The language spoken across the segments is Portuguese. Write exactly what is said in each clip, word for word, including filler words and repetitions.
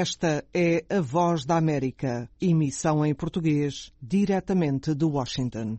Esta é a Voz da América, emissão em português, diretamente de Washington.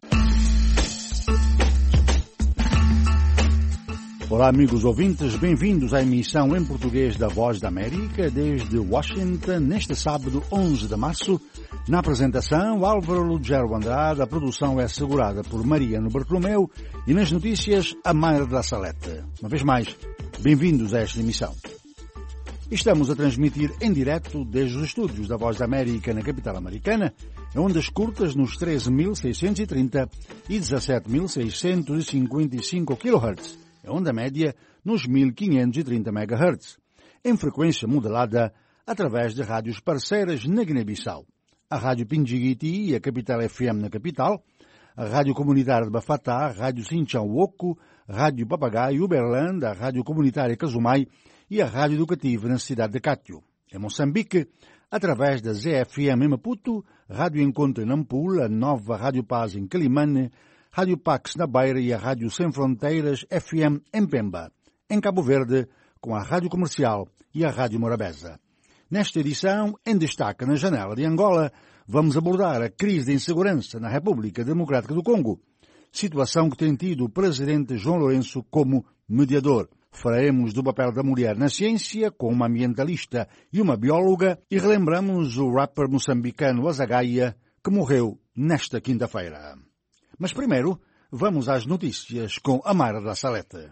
Olá, amigos ouvintes, bem-vindos à emissão em português da Voz da América, desde Washington, neste sábado, onze de março. Na apresentação, Álvaro Lugero Andrade, a produção é assegurada por Mariano Bartolomeu e nas notícias, a Mayra da Salete. Uma vez mais, bem-vindos a esta emissão. Estamos a transmitir em direto desde os estúdios da Voz da América na capital americana, em ondas curtas nos treze mil seiscentos e trinta e dezassete mil seiscentos e cinquenta e cinco quilohertz, em onda média nos mil quinhentos e trinta megahertz, em frequência modulada através de rádios parceiras na Guiné-Bissau, a Rádio Pindjigiti e a Capital F M na capital, a Rádio Comunitária de Bafatá, a Rádio Sinchão-Woku, a Rádio Papagaio Uberland, a Rádio Comunitária Casumai e a Rádio Educativa na cidade de Cátio. Em Moçambique, através da Z F M em Maputo, Rádio Encontro em Nampula, a Nova Rádio Paz em Quelimane, Rádio Pax na Beira e a Rádio Sem Fronteiras F M em Pemba. Em Cabo Verde, com a Rádio Comercial e a Rádio Morabeza. Nesta edição, em destaque na janela de Angola, vamos abordar a crise de insegurança na República Democrática do Congo, situação que tem tido o presidente João Lourenço como mediador. Falaremos do papel da mulher na ciência, com uma ambientalista e uma bióloga, e relembramos o rapper moçambicano Azagaia, que morreu nesta quinta-feira. Mas primeiro, vamos às notícias com a Mayra da Salete.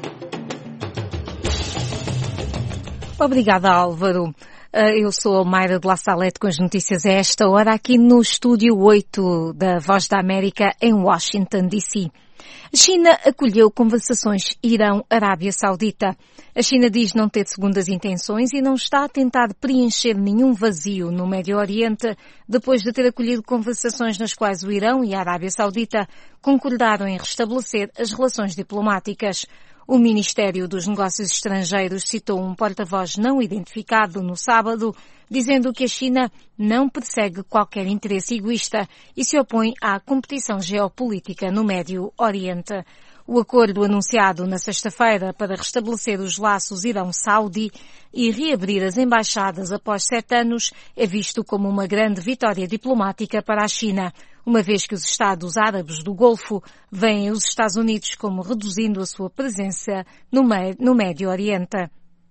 Obrigada, Álvaro. Eu sou a Mayra de La Salete com as notícias a esta hora aqui no Estúdio oito da Voz da América em Washington, D C A China acolheu conversações Irão-Arábia Saudita. A China diz não ter segundas intenções e não está a tentar preencher nenhum vazio no Médio Oriente depois de ter acolhido conversações nas quais o Irão e a Arábia Saudita concordaram em restabelecer as relações diplomáticas. O Ministério dos Negócios Estrangeiros citou um porta-voz não identificado no sábado, dizendo que a China não persegue qualquer interesse egoísta e se opõe à competição geopolítica no Médio Oriente. O acordo anunciado na sexta-feira para restabelecer os laços Irão-Saudi e reabrir as embaixadas após sete anos é visto como uma grande vitória diplomática para a China, uma vez que os Estados Árabes do Golfo veem os Estados Unidos como reduzindo a sua presença no, no Médio Oriente.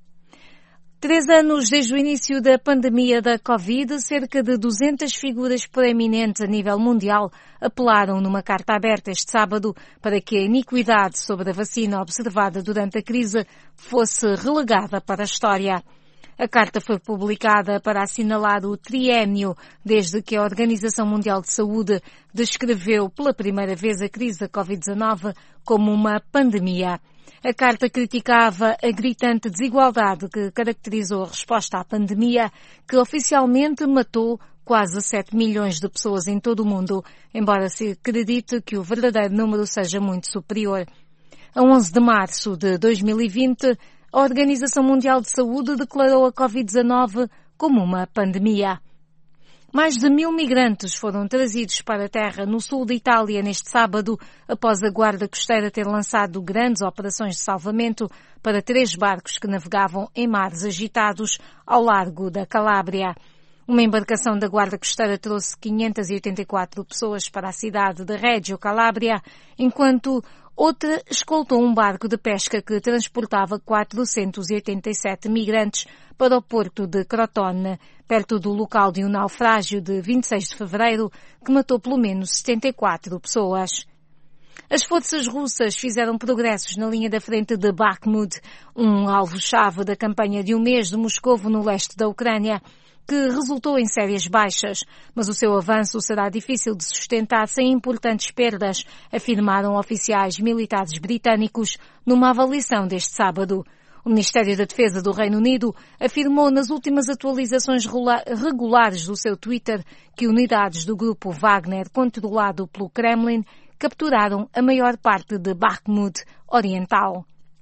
Três anos desde o início da pandemia da Covid, cerca de duzentas figuras proeminentes a nível mundial apelaram numa carta aberta este sábado para que a iniquidade sobre a vacina observada durante a crise fosse relegada para a história. A carta foi publicada para assinalar o triênio desde que a Organização Mundial de Saúde descreveu pela primeira vez a crise da covid dezanove como uma pandemia. A carta criticava a gritante desigualdade que caracterizou a resposta à pandemia, que oficialmente matou quase sete milhões de pessoas em todo o mundo, embora se acredite que o verdadeiro número seja muito superior. A onze de março de dois mil e vinte, a Organização Mundial de Saúde declarou a covid dezanove como uma pandemia. Mais de mil migrantes foram trazidos para a terra no sul da Itália neste sábado, após a Guarda Costeira ter lançado grandes operações de salvamento para três barcos que navegavam em mares agitados ao largo da Calábria. Uma embarcação da Guarda Costeira trouxe quinhentas e oitenta e quatro pessoas para a cidade de Reggio Calabria, enquanto outra escoltou um barco de pesca que transportava quatrocentos e oitenta e sete migrantes para o porto de Crotone, perto do local de um naufrágio de vinte e seis de fevereiro, que matou pelo menos setenta e quatro pessoas. As forças russas fizeram progressos na linha da frente de Bakhmut, um alvo-chave da campanha de um mês de Moscovo no leste da Ucrânia, que resultou em sérias baixas, mas o seu avanço será difícil de sustentar sem importantes perdas, afirmaram oficiais militares britânicos numa avaliação deste sábado. O Ministério da Defesa do Reino Unido afirmou nas últimas atualizações regulares do seu Twitter que unidades do grupo Wagner, controlado pelo Kremlin, capturaram a maior parte de Bakhmut Oriental.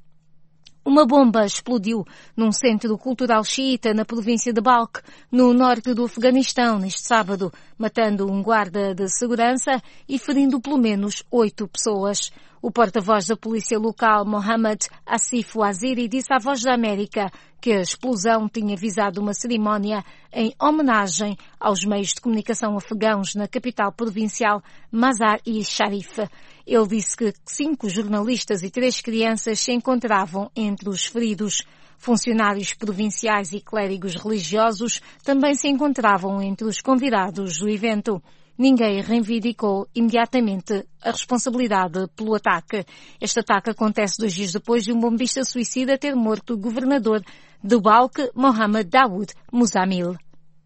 Uma bomba explodiu num centro cultural xiita na província de Balkh, no norte do Afeganistão, neste sábado, matando um guarda de segurança e ferindo pelo menos oito pessoas. O porta-voz da polícia local, Mohamed Asif Waziri, disse à Voz da América que a explosão tinha visado uma cerimónia em homenagem aos meios de comunicação afegãos na capital provincial Mazar-i-Sharif. Ele disse que cinco jornalistas e três crianças se encontravam entre os feridos. Funcionários provinciais e clérigos religiosos também se encontravam entre os convidados do evento. Ninguém reivindicou imediatamente a responsabilidade pelo ataque. Este ataque acontece dois dias depois de um bombista suicida ter morto o governador de Balkh, Mohamed Daoud Muzamil.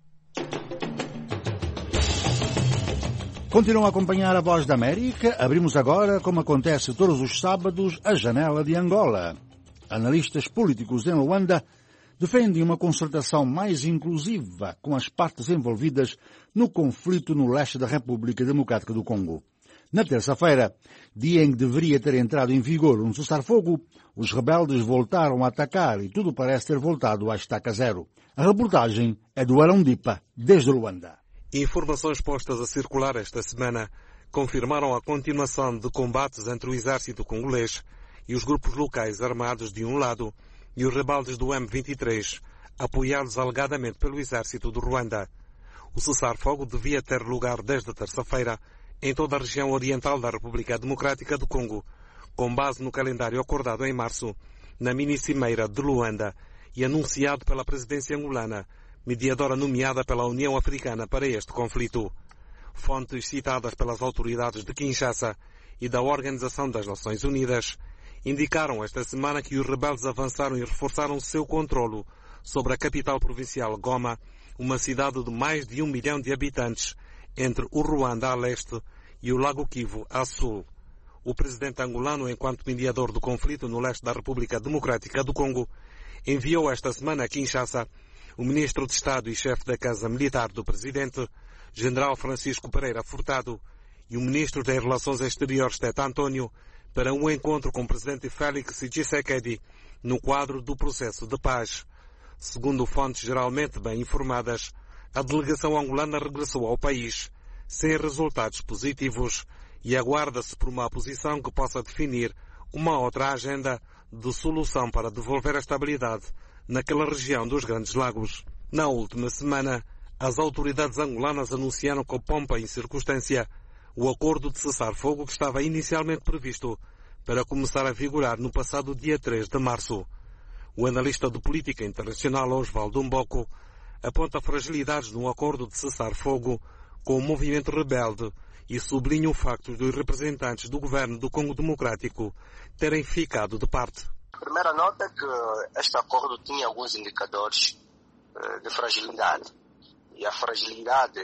Continuam a acompanhar a Voz da América. Abrimos agora, como acontece todos os sábados, a janela de Angola. Analistas políticos em Luanda defendem uma concertação mais inclusiva com as partes envolvidas no conflito no leste da República Democrática do Congo. Na terça-feira, dia em que deveria ter entrado em vigor um cessar-fogo, os rebeldes voltaram a atacar e tudo parece ter voltado à estaca zero. A reportagem é do Arão Dipa, desde Luanda. Informações postas a circular esta semana confirmaram a continuação de combates entre o exército congolês e os grupos locais armados de um lado e os rebeldes do M vinte e três, apoiados alegadamente pelo exército do Ruanda. O cessar-fogo devia ter lugar desde terça-feira em toda a região oriental da República Democrática do Congo, com base no calendário acordado em março, na mini-cimeira de Luanda e anunciado pela presidência angolana, mediadora nomeada pela União Africana para este conflito. Fontes citadas pelas autoridades de Kinshasa e da Organização das Nações Unidas indicaram esta semana que os rebeldes avançaram e reforçaram seu controlo sobre a capital provincial Goma, uma cidade de mais de um milhão de habitantes, entre o Ruanda a leste e o Lago Kivu a sul. O presidente angolano, enquanto mediador do conflito no leste da República Democrática do Congo, enviou esta semana a Kinshasa o ministro de Estado e chefe da Casa Militar do presidente, general Francisco Pereira Furtado, e o ministro das Relações Exteriores, Teta Antônio, para um encontro com o presidente Félix Tshisekedi no quadro do processo de paz. Segundo fontes geralmente bem informadas, a delegação angolana regressou ao país sem resultados positivos e aguarda-se por uma posição que possa definir uma outra agenda de solução para devolver a estabilidade naquela região dos Grandes Lagos. Na última semana, as autoridades angolanas anunciaram com pompa e circunstância o acordo de cessar-fogo que estava inicialmente previsto para começar a vigorar no passado dia três de março. O analista de política internacional Osvaldo Mboko aponta fragilidades no acordo de cessar-fogo com o movimento rebelde e sublinha o facto dos representantes do governo do Congo Democrático terem ficado de parte. A primeira nota é que este acordo tinha alguns indicadores de fragilidade. E a fragilidade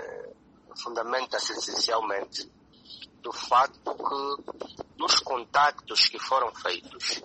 fundamenta-se essencialmente do facto que nos contactos que foram feitos,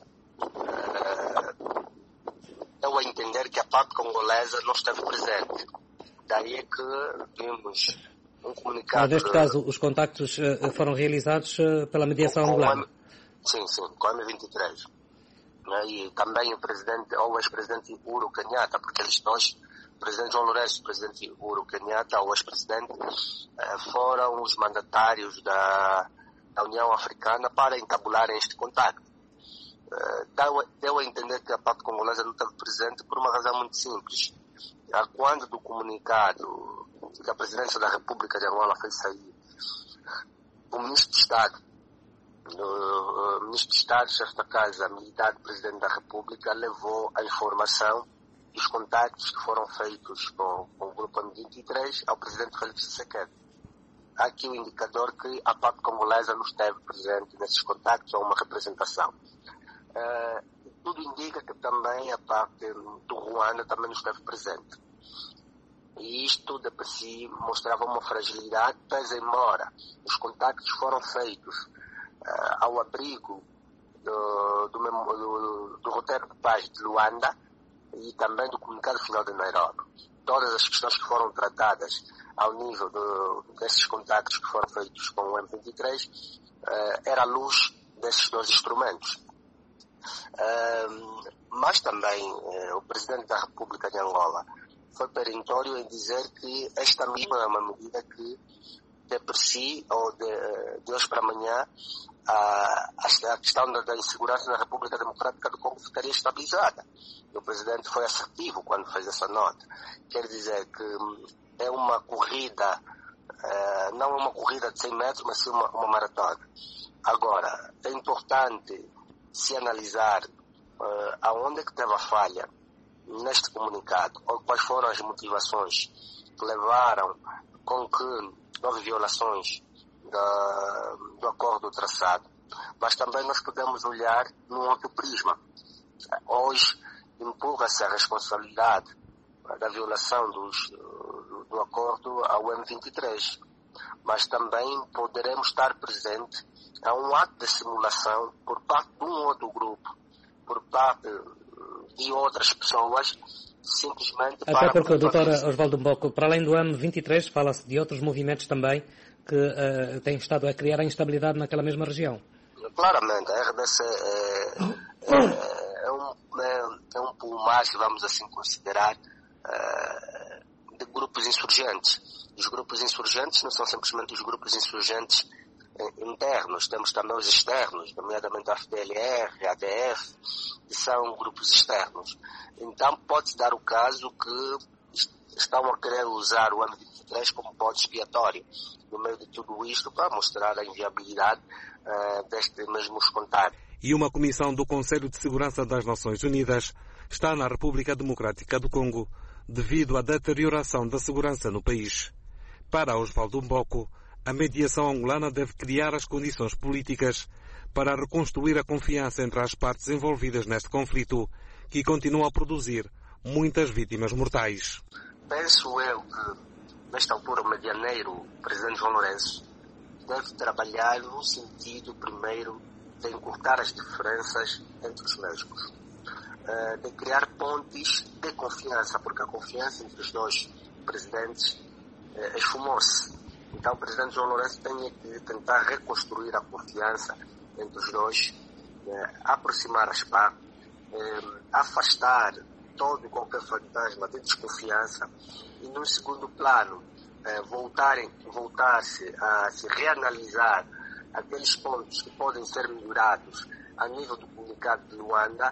deu a entender que a parte congolesa não esteve presente. Daí é que vimos um comunicado... Ah, neste caso, os contactos foram realizados pela mediação angolana? Sim, sim, com a M vinte e três. E também o presidente, ou o ex-presidente Uhuru Kenyatta, porque eles dois, o presidente João Lourenço e o presidente Uhuru Kenyatta, o ex-presidente, foram os mandatários da, da União Africana para entabularem este contacto. Deu, deu a entender que a parte congolesa não esteve presente por uma razão muito simples. Quando do comunicado que a presidência da República de Angola fez sair, o ministro de Estado, o ministro de Estado, chefe da Casa Militar do Presidente da República, levou a informação dos contactos que foram feitos com, com o Grupo M vinte e três ao Presidente Félix Tshisekedi. Há aqui o indicador que a parte congolesa não esteve presente nesses contactos ou uma representação. Uh, tudo indica que também a parte do Ruanda também não esteve presente. E isto de por si mostrava uma fragilidade, pese embora os contactos foram feitos Uh, ao abrigo do, do, do, do roteiro de paz de Luanda e também do comunicado final de Nairobi. Todas as questões que foram tratadas ao nível do, desses contactos que foram feitos com o M vinte e três uh, era à luz desses dois instrumentos. Uh, mas também uh, o Presidente da República de Angola foi perentório em dizer que esta mesma é uma medida que de per si ou de, de hoje para amanhã a, a questão da, da insegurança na República Democrática do Congo ficaria estabilizada. E o presidente foi assertivo quando fez essa nota. Quer dizer que é uma corrida, eh, não uma corrida de cem metros, mas sim uma, uma maratona. Agora, é importante se analisar eh, aonde é que teve a falha neste comunicado, ou quais foram as motivações que levaram com que houve violações da, do acordo traçado. Mas também nós podemos olhar num outro prisma. Hoje empurra-se a responsabilidade da violação dos, do, do acordo ao M vinte e três, mas também poderemos estar presentes a um ato de simulação por parte de um outro grupo, por parte de outras pessoas, simplesmente Até para... Até porque, doutor Osvaldo Mboco, para além do M vinte e três, fala-se de outros movimentos também que uh, têm estado a criar a instabilidade naquela mesma região. Claramente, a R D C é, é, é, um, é, é um pulmar, vamos assim considerar, uh, de grupos insurgentes. Os grupos insurgentes não são simplesmente os grupos insurgentes internos, temos também os externos, nomeadamente a F D L R, a D F, que são grupos externos. Então pode-se dar o caso que estão a querer usar o M vinte e três como bode expiatório no meio de tudo isto para mostrar a inviabilidade uh, deste mesmo contato. E uma comissão do Conselho de Segurança das Nações Unidas está na República Democrática do Congo devido à deterioração da segurança no país. Para Osvaldo Mboco, a mediação angolana deve criar as condições políticas para reconstruir a confiança entre as partes envolvidas neste conflito, que continua a produzir muitas vítimas mortais. Penso eu que, nesta altura, o medianeiro, o presidente João Lourenço, deve trabalhar no sentido, primeiro, de encurtar as diferenças entre os mesmos, de criar pontes de confiança, porque a confiança entre os dois presidentes esfumou-se. Então o presidente João Lourenço tem que tentar reconstruir a confiança entre os dois, eh, aproximar as partes, eh, afastar todo e qualquer fantasma de desconfiança e, num segundo plano, eh, voltarem, voltar-se a se reanalisar aqueles pontos que podem ser melhorados a nível do comunicado de Luanda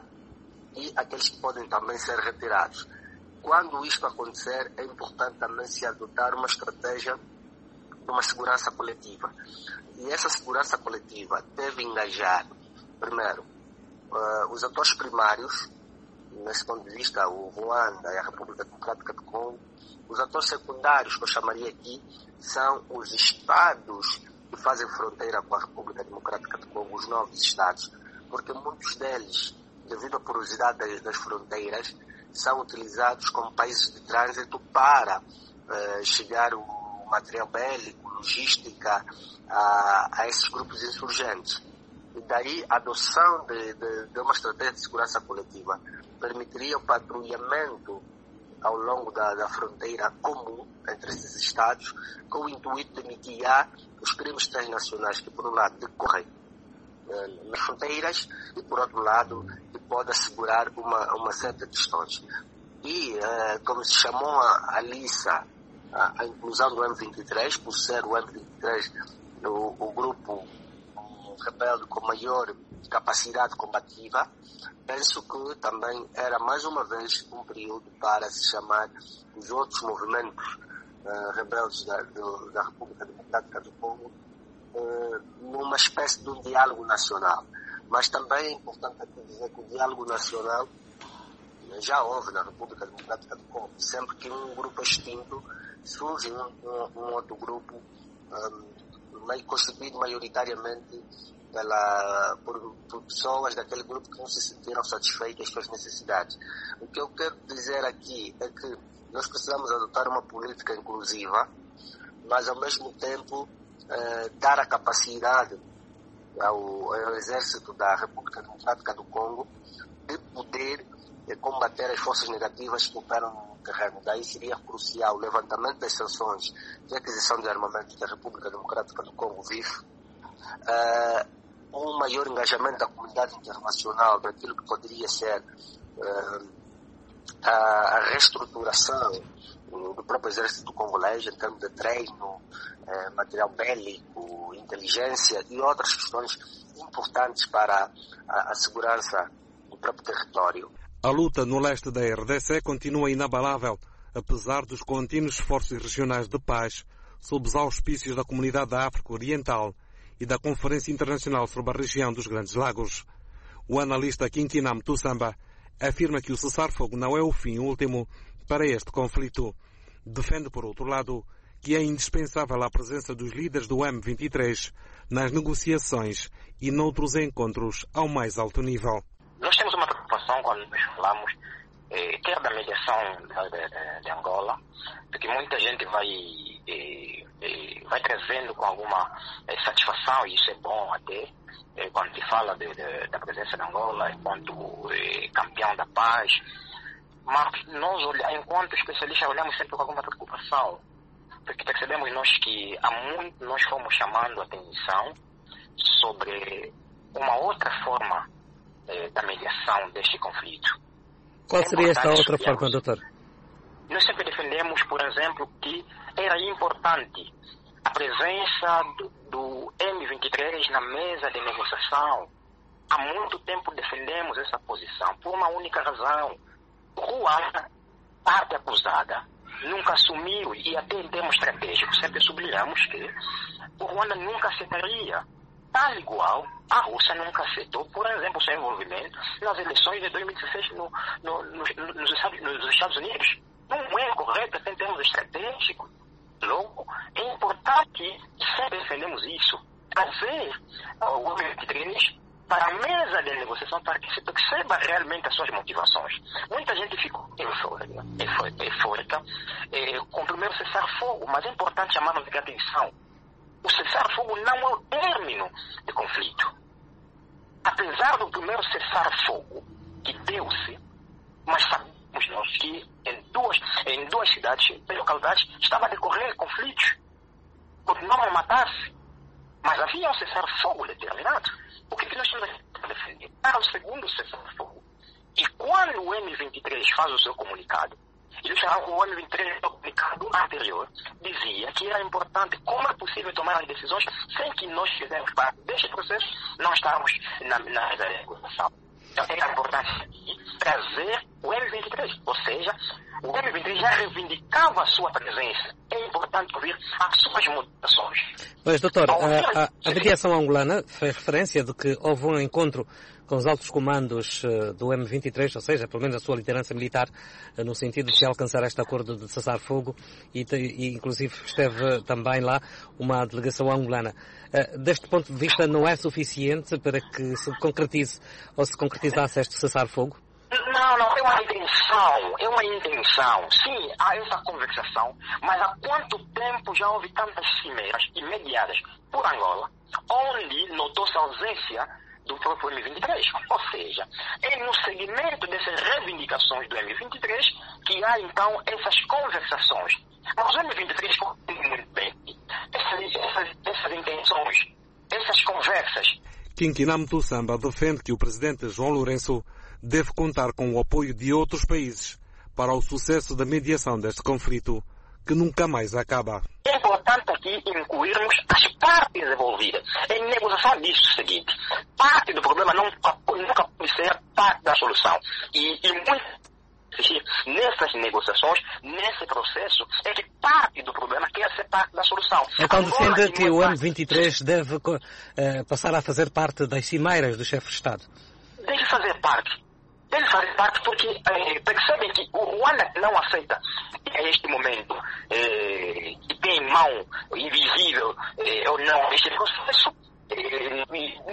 e aqueles que podem também ser retirados. Quando isto acontecer, é importante também se adotar uma estratégia de uma segurança coletiva. E essa segurança coletiva deve engajar, primeiro, uh, os atores primários, nesse ponto de vista, o Ruanda e a República Democrática do Congo. Os atores secundários, que eu chamaria aqui, são os estados que fazem fronteira com a República Democrática do Congo, os novos estados, porque muitos deles, devido à porosidade das, das fronteiras, são utilizados como países de trânsito para uh, chegar o material bélico, logística a, a esses grupos insurgentes. E daí a adoção de, de, de uma estratégia de segurança coletiva permitiria o patrulhamento ao longo da, da fronteira comum entre esses estados, com o intuito de mitigar os crimes transnacionais que, por um lado, decorrem eh, nas fronteiras e, por outro lado, que pode assegurar uma, uma certa questões. E, eh, como se chamou a, a Lissa, a, a inclusão do M vinte e três, por ser o M vinte e três o, o grupo um, rebelde com maior capacidade combativa, penso que também era mais uma vez um período para se chamar os outros movimentos uh, rebeldes da, do, da República Democrática do Congo uh, numa espécie de um diálogo nacional. Mas também é importante aqui dizer que o diálogo nacional já houve na República Democrática do Congo. Sempre que um grupo é extinto, surge um, um, um outro grupo um, constituído maioritariamente pela, por, por pessoas daquele grupo que não se sentiram satisfeitas com as necessidades. O que eu quero dizer aqui é que nós precisamos adotar uma política inclusiva, mas ao mesmo tempo eh, dar a capacidade ao, ao exército da República Democrática do Congo de poder eh, combater as forças negativas que operam no terreno. Daí seria crucial o levantamento das sanções de aquisição de armamentos que a República Democrática do Congo vive, eh, um maior engajamento da comunidade internacional naquilo que poderia ser uh, a, a reestruturação do próprio exército congolês em termos de treino, eh, material bélico, inteligência e outras questões importantes para a, a segurança do próprio território. A luta no leste da R D C continua inabalável, apesar dos contínuos esforços regionais de paz sob os auspícios da Comunidade da África Oriental e da Conferência Internacional sobre a Região dos Grandes Lagos. O analista Kinkinam Tussamba afirma que o cessar-fogo não é o fim último para este conflito. Defende, por outro lado, que é indispensável a presença dos líderes do M vinte e três nas negociações e noutros encontros ao mais alto nível. Nós temos uma preocupação quando nós falamos, eh, quer da mediação de, de, de Angola, porque muita gente vai, eh, eh, vai trazendo com alguma eh, satisfação, e isso é bom até, eh, quando se fala de, de, da presença de Angola enquanto eh, campeão da paz. Mas nós, enquanto especialistas, olhamos sempre com alguma preocupação, porque percebemos nós que há muito nós fomos chamando a atenção sobre uma outra forma eh, da mediação deste conflito. Qual é seria esta outra forma, doutor? Nós sempre defendemos, por exemplo, que era importante a presença do, do M vinte e três na mesa de negociação. Há muito tempo defendemos essa posição, por uma única razão. Ruanda, parte acusada, nunca assumiu, e até em termos estratégicos sempre sublinhamos que o Ruanda nunca aceitaria, tal igual a Rússia nunca aceitou, por exemplo, seu envolvimento nas eleições de dois mil e dezesseis no, no, no, nos, Estados, nos Estados Unidos. Não é correto até em termos estratégicos. Logo, é importante, e sempre defendemos isso, trazer o M vinte e três para a mesa de negociação, para que se perceba realmente as suas motivações. Muita gente ficou eufórica, eufórica eh, com o primeiro cessar-fogo, mas é importante chamarmos de atenção. O cessar-fogo não é o término do conflito. Apesar do primeiro cessar-fogo que deu-se, mas sabemos nós que em duas, em duas cidades, em localidades, estava a decorrer conflitos. Continuavam a matar-se, mas havia um cessar-fogo determinado. O que nós temos a defender? Para o segundo cessar-fogo. E quando o M vinte e três faz o seu comunicado, ele já, o M vinte e três, no comunicado anterior, dizia que era importante, como é possível tomar as decisões sem que nós fizermos parte deste processo, não estamos na, na negociação. Então é importante trazer o M vinte e três, ou seja, o M vinte e três já reivindicava a sua presença. É importante ouvir as suas motivações. Mas, doutor, a, a, a mediação angolana fez referência de que houve um encontro com os altos comandos uh, do M vinte e três, ou seja, pelo menos a sua liderança militar, uh, no sentido de se alcançar este acordo de cessar-fogo, e, e inclusive esteve também lá uma delegação angolana. Uh, deste ponto de vista, não é suficiente para que se concretize ou se concretizasse este cessar-fogo? Não, não, é uma intenção, é uma intenção. Sim, há essa conversação, mas há quanto tempo já houve tantas cimeiras imediadas por Angola, onde notou-se a ausência do próprio M vinte e três? Ou seja, é no segmento dessas reivindicações do M vinte e três que há então essas conversações. Mas o M vinte e três compreende muito bem essas, essas, essas intenções, essas conversas. Kinkinam Tussamba defende que o presidente João Lourenço deve contar com o apoio de outros países para o sucesso da mediação deste conflito, que nunca mais acaba. É importante aqui incluirmos as partes envolvidas. Em negociação diz o seguinte: parte do problema não, nunca pode ser parte da solução. E, e muito nessas negociações, nesse processo, é que parte do problema quer ser parte da solução. Então defende que o M vinte e três deve uh, passar a fazer parte das cimeiras do chefe de Estado? Deve fazer parte. Deve fazer parte porque eh, percebem que o Ruanda não aceita a este momento eh, que tem mão invisível eh, ou não este processo, eh,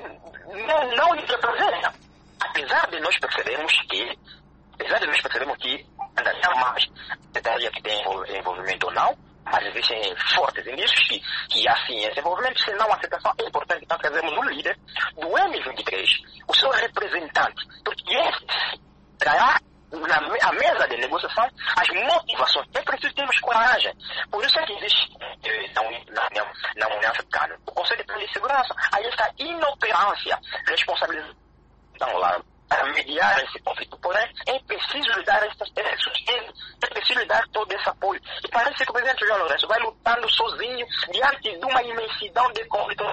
não, não lhe representa. Apesar de nós percebermos que, apesar de nós percebermos que ainda não mais secretaria que tem envolvimento ou não, mas existem fortes indícios que, que há sim esse envolvimento, se não aceitação, é importante então trazermos um líder do M vinte e três, o seu representante, porque esse trará na mesa de negociação as motivações. É preciso termos coragem. Por isso é que existe na, na, na União Africana o Conselho de Segurança, aí está inoperância, responsabilização lá para mediar esse conflito. Porém, é preciso lhe dar esse, esse sustento, é preciso lhe dar todo esse apoio. E parece que o presidente João Lourenço vai lutando sozinho diante de uma imensidão de conflitos.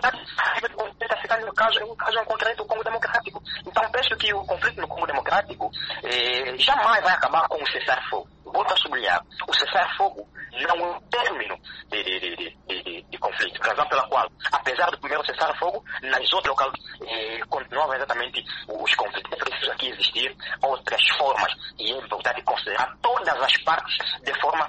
No caso, no caso concreto do Congo Democrático. Então, penso que o conflito no Congo Democrático eh, jamais vai acabar com o cessar-fogo. Volto a sublinhar, o cessar-fogo não é um término de, de, de, de, de, de conflito, razão pela qual, apesar do primeiro cessar-fogo, nas outras locais eh, continuam exatamente os conflitos. É preciso aqui existir outras formas, e é importante considerar todas as partes de forma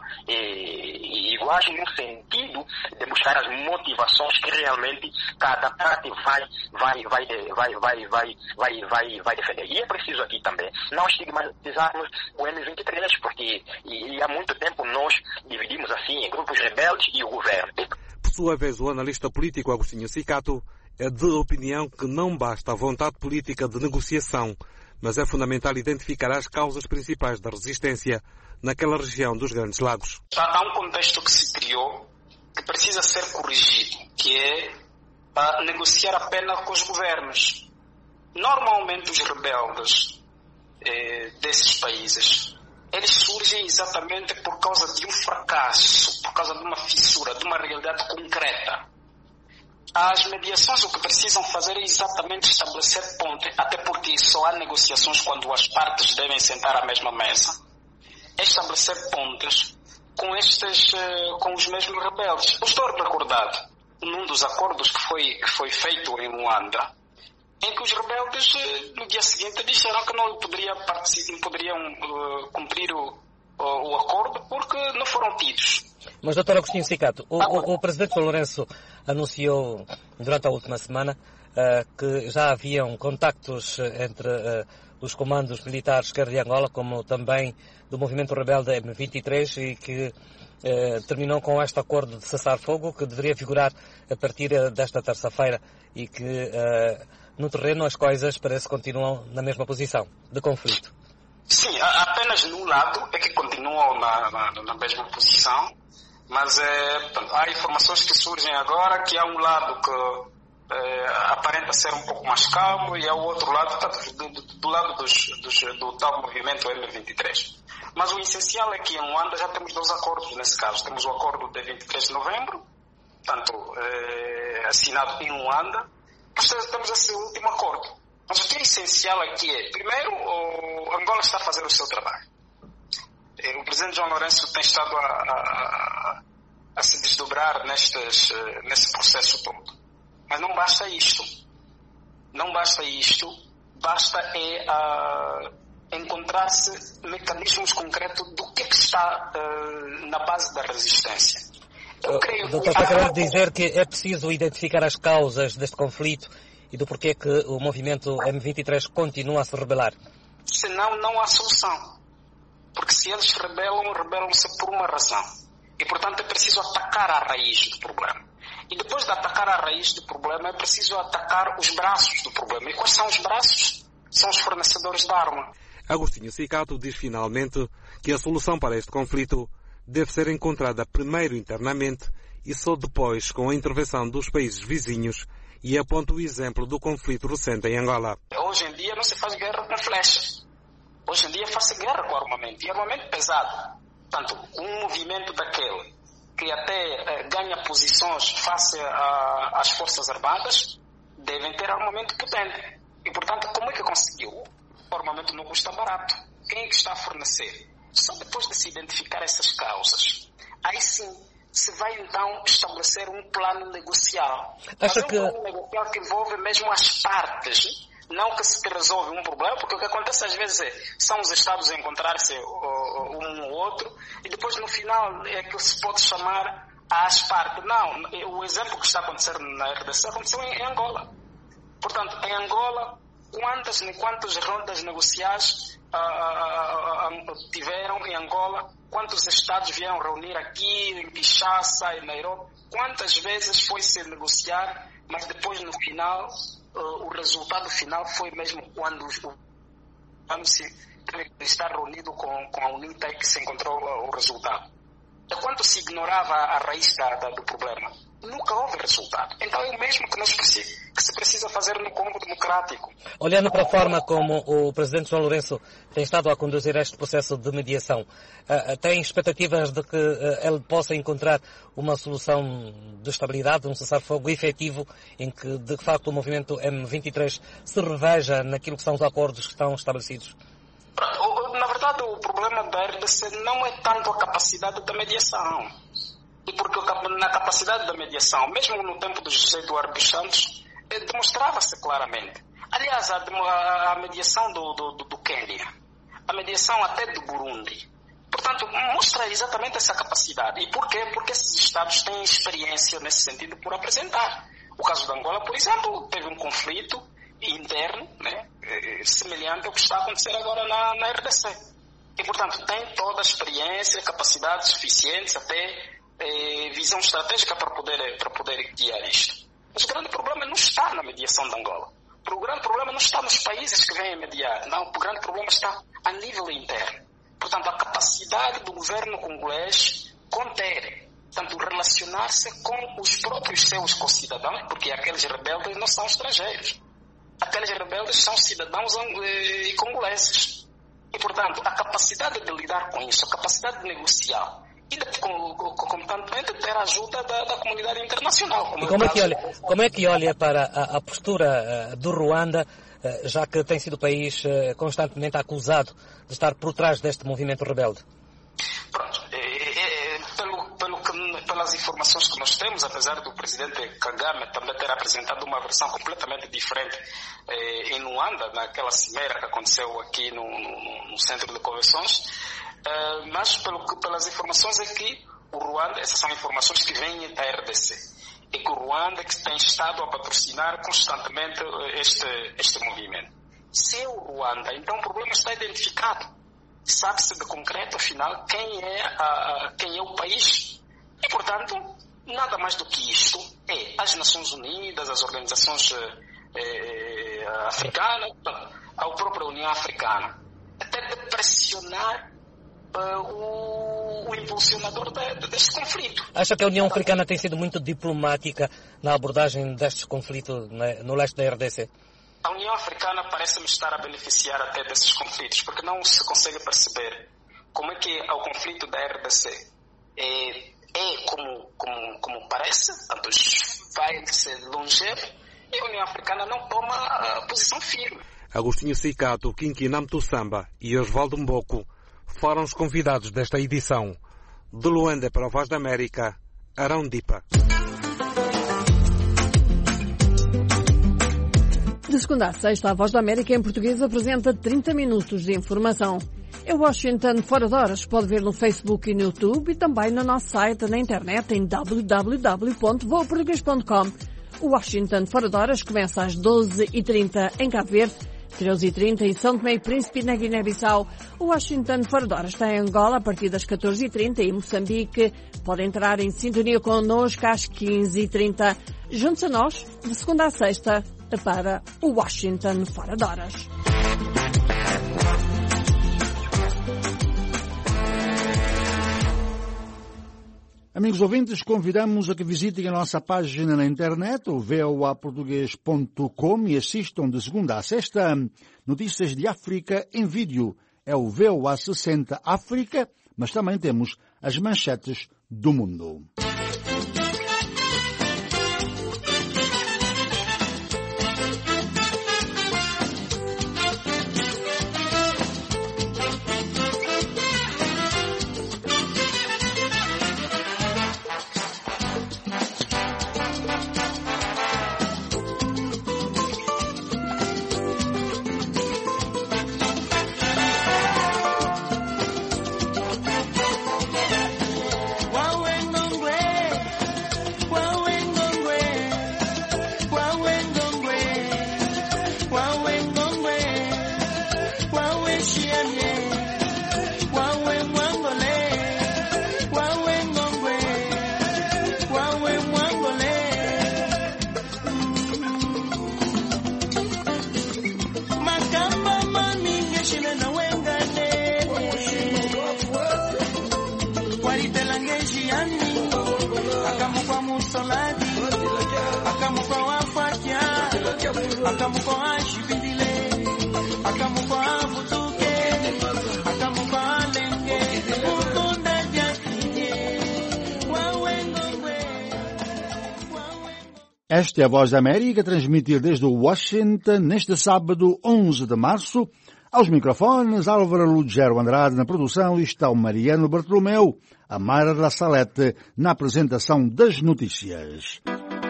eh, iguais, no sentido de buscar as motivações que realmente cada parte vai, vai, vai, vai, vai, vai, vai, vai, vai defender. E é preciso aqui também não estigmatizarmos o M vinte e três, porque E, e há muito tempo nós dividimos assim em grupos rebeldes e o governo. Por sua vez, o analista político Agostinho Cicato é de opinião que não basta a vontade política de negociação, mas é fundamental identificar as causas principais da resistência naquela região dos Grandes Lagos. Há um contexto que se criou que precisa ser corrigido, que é a negociar apenas com os governos. Normalmente os rebeldes eh, desses países, eles surgem exatamente por causa de um fracasso, por causa de uma fissura, de uma realidade concreta. As mediações o que precisam fazer é exatamente estabelecer pontes, até porque só há negociações quando as partes devem sentar à mesma mesa. É estabelecer pontes com, estes, com os mesmos rebeldes. Eu estou recordado num dos acordos que foi, que foi feito em Luanda, em que os rebeldes, no dia seguinte, disseram que não poderiam, não poderiam uh, cumprir o, o, o acordo porque não foram tidos. Mas, doutor Agostinho Cicato, o, o, o presidente João Lourenço anunciou durante a última semana uh, que já haviam contactos entre uh, os comandos militares, quer de Angola, como também do movimento rebelde M vinte e três, e que uh, terminou com este acordo de cessar-fogo que deveria vigorar a partir desta terça-feira e que... Uh, no terreno as coisas parece que continuam na mesma posição de conflito. Sim, apenas num lado é que continuam na, na, na mesma posição, mas é, há informações que surgem agora que há um lado que é, aparenta ser um pouco mais calmo e há o outro lado, portanto, do, do, do lado dos, dos, do tal movimento M vinte e três. Mas o essencial é que em Luanda já temos dois acordos nesse caso. Temos o acordo de vinte e três de novembro, portanto, é, assinado em Luanda. Nós temos esse último acordo. Mas o que é essencial aqui é, primeiro, o Angola está a fazer o seu trabalho. O presidente João Lourenço tem estado a, a, a se desdobrar nestes, nesse processo todo. Mas não basta isto. Não basta isto. Basta é a, encontrar-se mecanismos concretos do que, é que está uh, na base da resistência. Eu creio que... Doutor, está querendo dizer que é preciso identificar as causas deste conflito e do porquê que o movimento M vinte e três continua a se rebelar? Senão não há solução. Porque se eles rebelam, rebelam-se por uma razão. E, portanto, é preciso atacar a raiz do problema. E depois de atacar a raiz do problema, é preciso atacar os braços do problema. E quais são os braços? São os fornecedores de arma. Agostinho Cicato diz finalmente que a solução para este conflito deve ser encontrada primeiro internamente e só depois com a intervenção dos países vizinhos, e aponta o exemplo do conflito recente em Angola. Hoje em dia não se faz guerra com flechas. Hoje em dia faz-se guerra com armamento, e armamento pesado. Portanto, um movimento daquele que até eh, ganha posições face às Forças Armadas, devem ter armamento potente. E, portanto, como é que conseguiu? O armamento não custa barato. Quem é que está a fornecer? Só depois de se identificar essas causas, aí sim se vai então estabelecer um plano negocial. Mas é um plano negocial que envolve mesmo as partes, não que se resolve um problema, porque o que acontece às vezes é, são os Estados a encontrar-se uh, um ou outro, e depois no final é que se pode chamar às partes. Não, o exemplo que está acontecendo na R D C aconteceu em, em Angola. Portanto, em Angola, quantas e quantas rondas negociais uh, uh, uh, tiveram em Angola? Quantos estados vieram reunir aqui, em Kinshasa, em Nairobi? Quantas vezes foi-se negociar, mas depois no final, uh, o resultado final foi mesmo quando, quando se está reunido com, com a UNITA e que se encontrou uh, o resultado. Enquanto se ignorava a raiz da, da, do problema, nunca houve resultado. Então é o mesmo que, nós precisa, que se precisa fazer no Congo Democrático. democrático. Olhando para a forma como o Presidente João Lourenço tem estado a conduzir este processo de mediação, tem expectativas de que ele possa encontrar uma solução de estabilidade, um cessar-fogo efetivo, em que, de facto, o movimento M vinte e três se reveja naquilo que são os acordos que estão estabelecidos? Na verdade, o problema da R D C não é tanto a capacidade da mediação. E porque na capacidade da mediação, mesmo no tempo do José Eduardo dos Santos, demonstrava-se claramente. Aliás, a, a mediação do, do, do Quênia, a mediação até do Burundi, portanto, mostra exatamente essa capacidade. E porquê? Porque esses Estados têm experiência nesse sentido por apresentar. O caso da Angola, por exemplo, teve um conflito interno, né, semelhante ao que está a acontecer agora na, na R D C. E, portanto, tem toda a experiência, capacidades suficientes, até eh, visão estratégica para poder, para poder guiar isto. Mas o grande problema não está na mediação de Angola. O grande problema não está nos países que vêm a mediar. Não, o grande problema está a nível interno. Portanto, a capacidade do governo congolês conter, portanto, relacionar-se com os próprios seus concidadãos, porque aqueles rebeldes não são estrangeiros. Aqueles rebeldes são cidadãos eh, congoleses. E, portanto, a capacidade de lidar com isso, a capacidade de negociar e, de, concomitantemente, ter a ajuda da, da comunidade internacional. Como, e como, é que olha, como é que olha para a, a postura uh, do Ruanda, uh, já que tem sido o país uh, constantemente acusado de estar por trás deste movimento rebelde? Pronto. É, é, é, pelo, pelo que, pelas informações que nós temos, apesar do presidente Kagame também ter apresentado uma versão completamente diferente eh, em Luanda, naquela cimeira que aconteceu aqui no, no, no centro de convenções, eh, mas pelo que, pelas informações é que o Ruanda, essas são informações que vêm da R D C, é que o Ruanda que tem estado a patrocinar constantemente este, este movimento. Se é o Ruanda, então o problema está identificado. Sabe-se de concreto, afinal, quem é, a, a, quem é o país. E, portanto, nada mais do que isto é as Nações Unidas, as organizações eh, africanas, a própria União Africana, até de pressionar uh, o, o impulsionador de, de, deste conflito. Acha que a União Africana tem sido muito diplomática na abordagem destes conflitos, né, no leste da R D C? A União Africana parece-me estar a beneficiar até desses conflitos, porque não se consegue perceber como é que o conflito da R D C é, é como, como, como parece, portanto, vai ser longevo, e a União Africana não toma a posição firme. Agostinho Cicato, Kinkinam Tussamba e Osvaldo Mboko foram os convidados desta edição. De Luanda para a Voz da América, Arão Dipa. De segunda a sexta, a Voz da América em português apresenta trinta minutos de informação. É Washington Fora de Horas. Pode ver no Facebook e no YouTube e também no nosso site na internet em w w w ponto voa português ponto com. O Washington Fora de Horas começa às doze e trinta em Cabo Verde, treze e trinta em São Tomé e Príncipe na Guiné-Bissau. O Washington Fora de Horas está em Angola a partir das catorze e trinta e em Moçambique. Pode entrar em sintonia connosco às quinze e trinta. Junte-se a nós, de segunda a sexta, para o Washington Fora de Horas. Amigos ouvintes, convidamos a que visitem a nossa página na internet, o voa português ponto com, e assistam de segunda a sexta notícias de África em vídeo. É o VOA sessenta África, mas também temos as manchetes do mundo. Estamos com Esta é a Voz da América, transmitir desde Washington, neste sábado, onze de março. Aos microfones, Álvaro Lugero Andrade na produção e está o Mariano Bartolomeu, a Mayra da Salete na apresentação das notícias.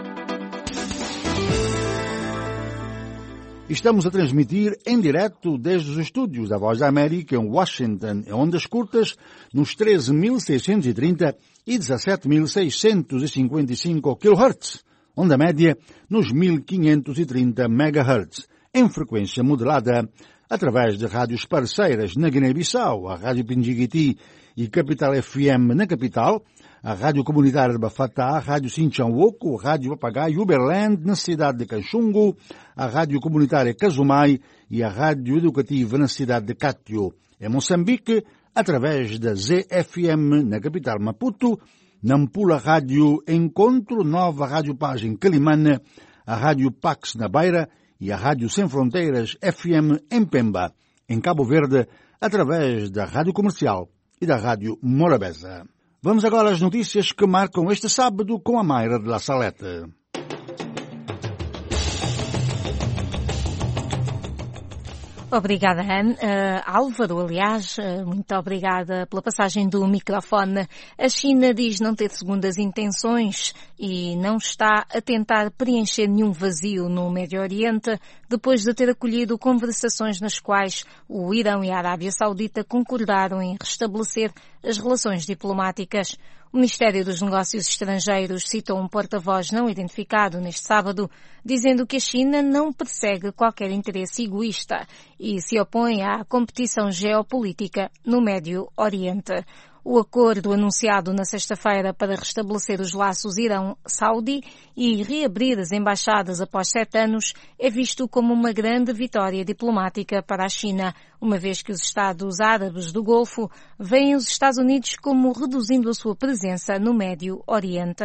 Estamos a transmitir em direto desde os estúdios da Voz da América em Washington, em ondas curtas, nos treze mil seiscentos e trinta e dezassete mil seiscentos e cinquenta e cinco quilohertz. Onda média nos mil quinhentos e trinta megahertz, em frequência modulada, através de rádios parceiras na Guiné-Bissau, a Rádio Pinjiguiti e Capital F M na capital, a Rádio Comunitária de Bafatá, a Rádio Sinchanwoku, a Rádio Papagaio Uberland na cidade de Canchungo, a Rádio Comunitária Casumai e a Rádio Educativa na cidade de Cátio. Em Moçambique, através da Z F M na capital Maputo, Nampula Rádio Encontro, Nova Rádio Paz em Calimana, a Rádio Pax na Beira e a Rádio Sem Fronteiras F M em Pemba, em Cabo Verde, através da Rádio Comercial e da Rádio Morabeza. Vamos agora às notícias que marcam este sábado com a Mayra de La Salete. Obrigada, Anne. Uh, Álvaro, aliás, uh, muito obrigada pela passagem do microfone. A China diz não ter segundas intenções e não está a tentar preencher nenhum vazio no Médio Oriente, depois de ter acolhido conversações nas quais o Irão e a Arábia Saudita concordaram em restabelecer as relações diplomáticas. O Ministério dos Negócios Estrangeiros citou um porta-voz não identificado neste sábado, dizendo que a China não persegue qualquer interesse egoísta e se opõe à competição geopolítica no Médio Oriente. O acordo anunciado na sexta-feira para restabelecer os laços Irão-Saudi e reabrir as embaixadas após sete anos é visto como uma grande vitória diplomática para a China, uma vez que os Estados Árabes do Golfo veem os Estados Unidos como reduzindo a sua presença no Médio Oriente.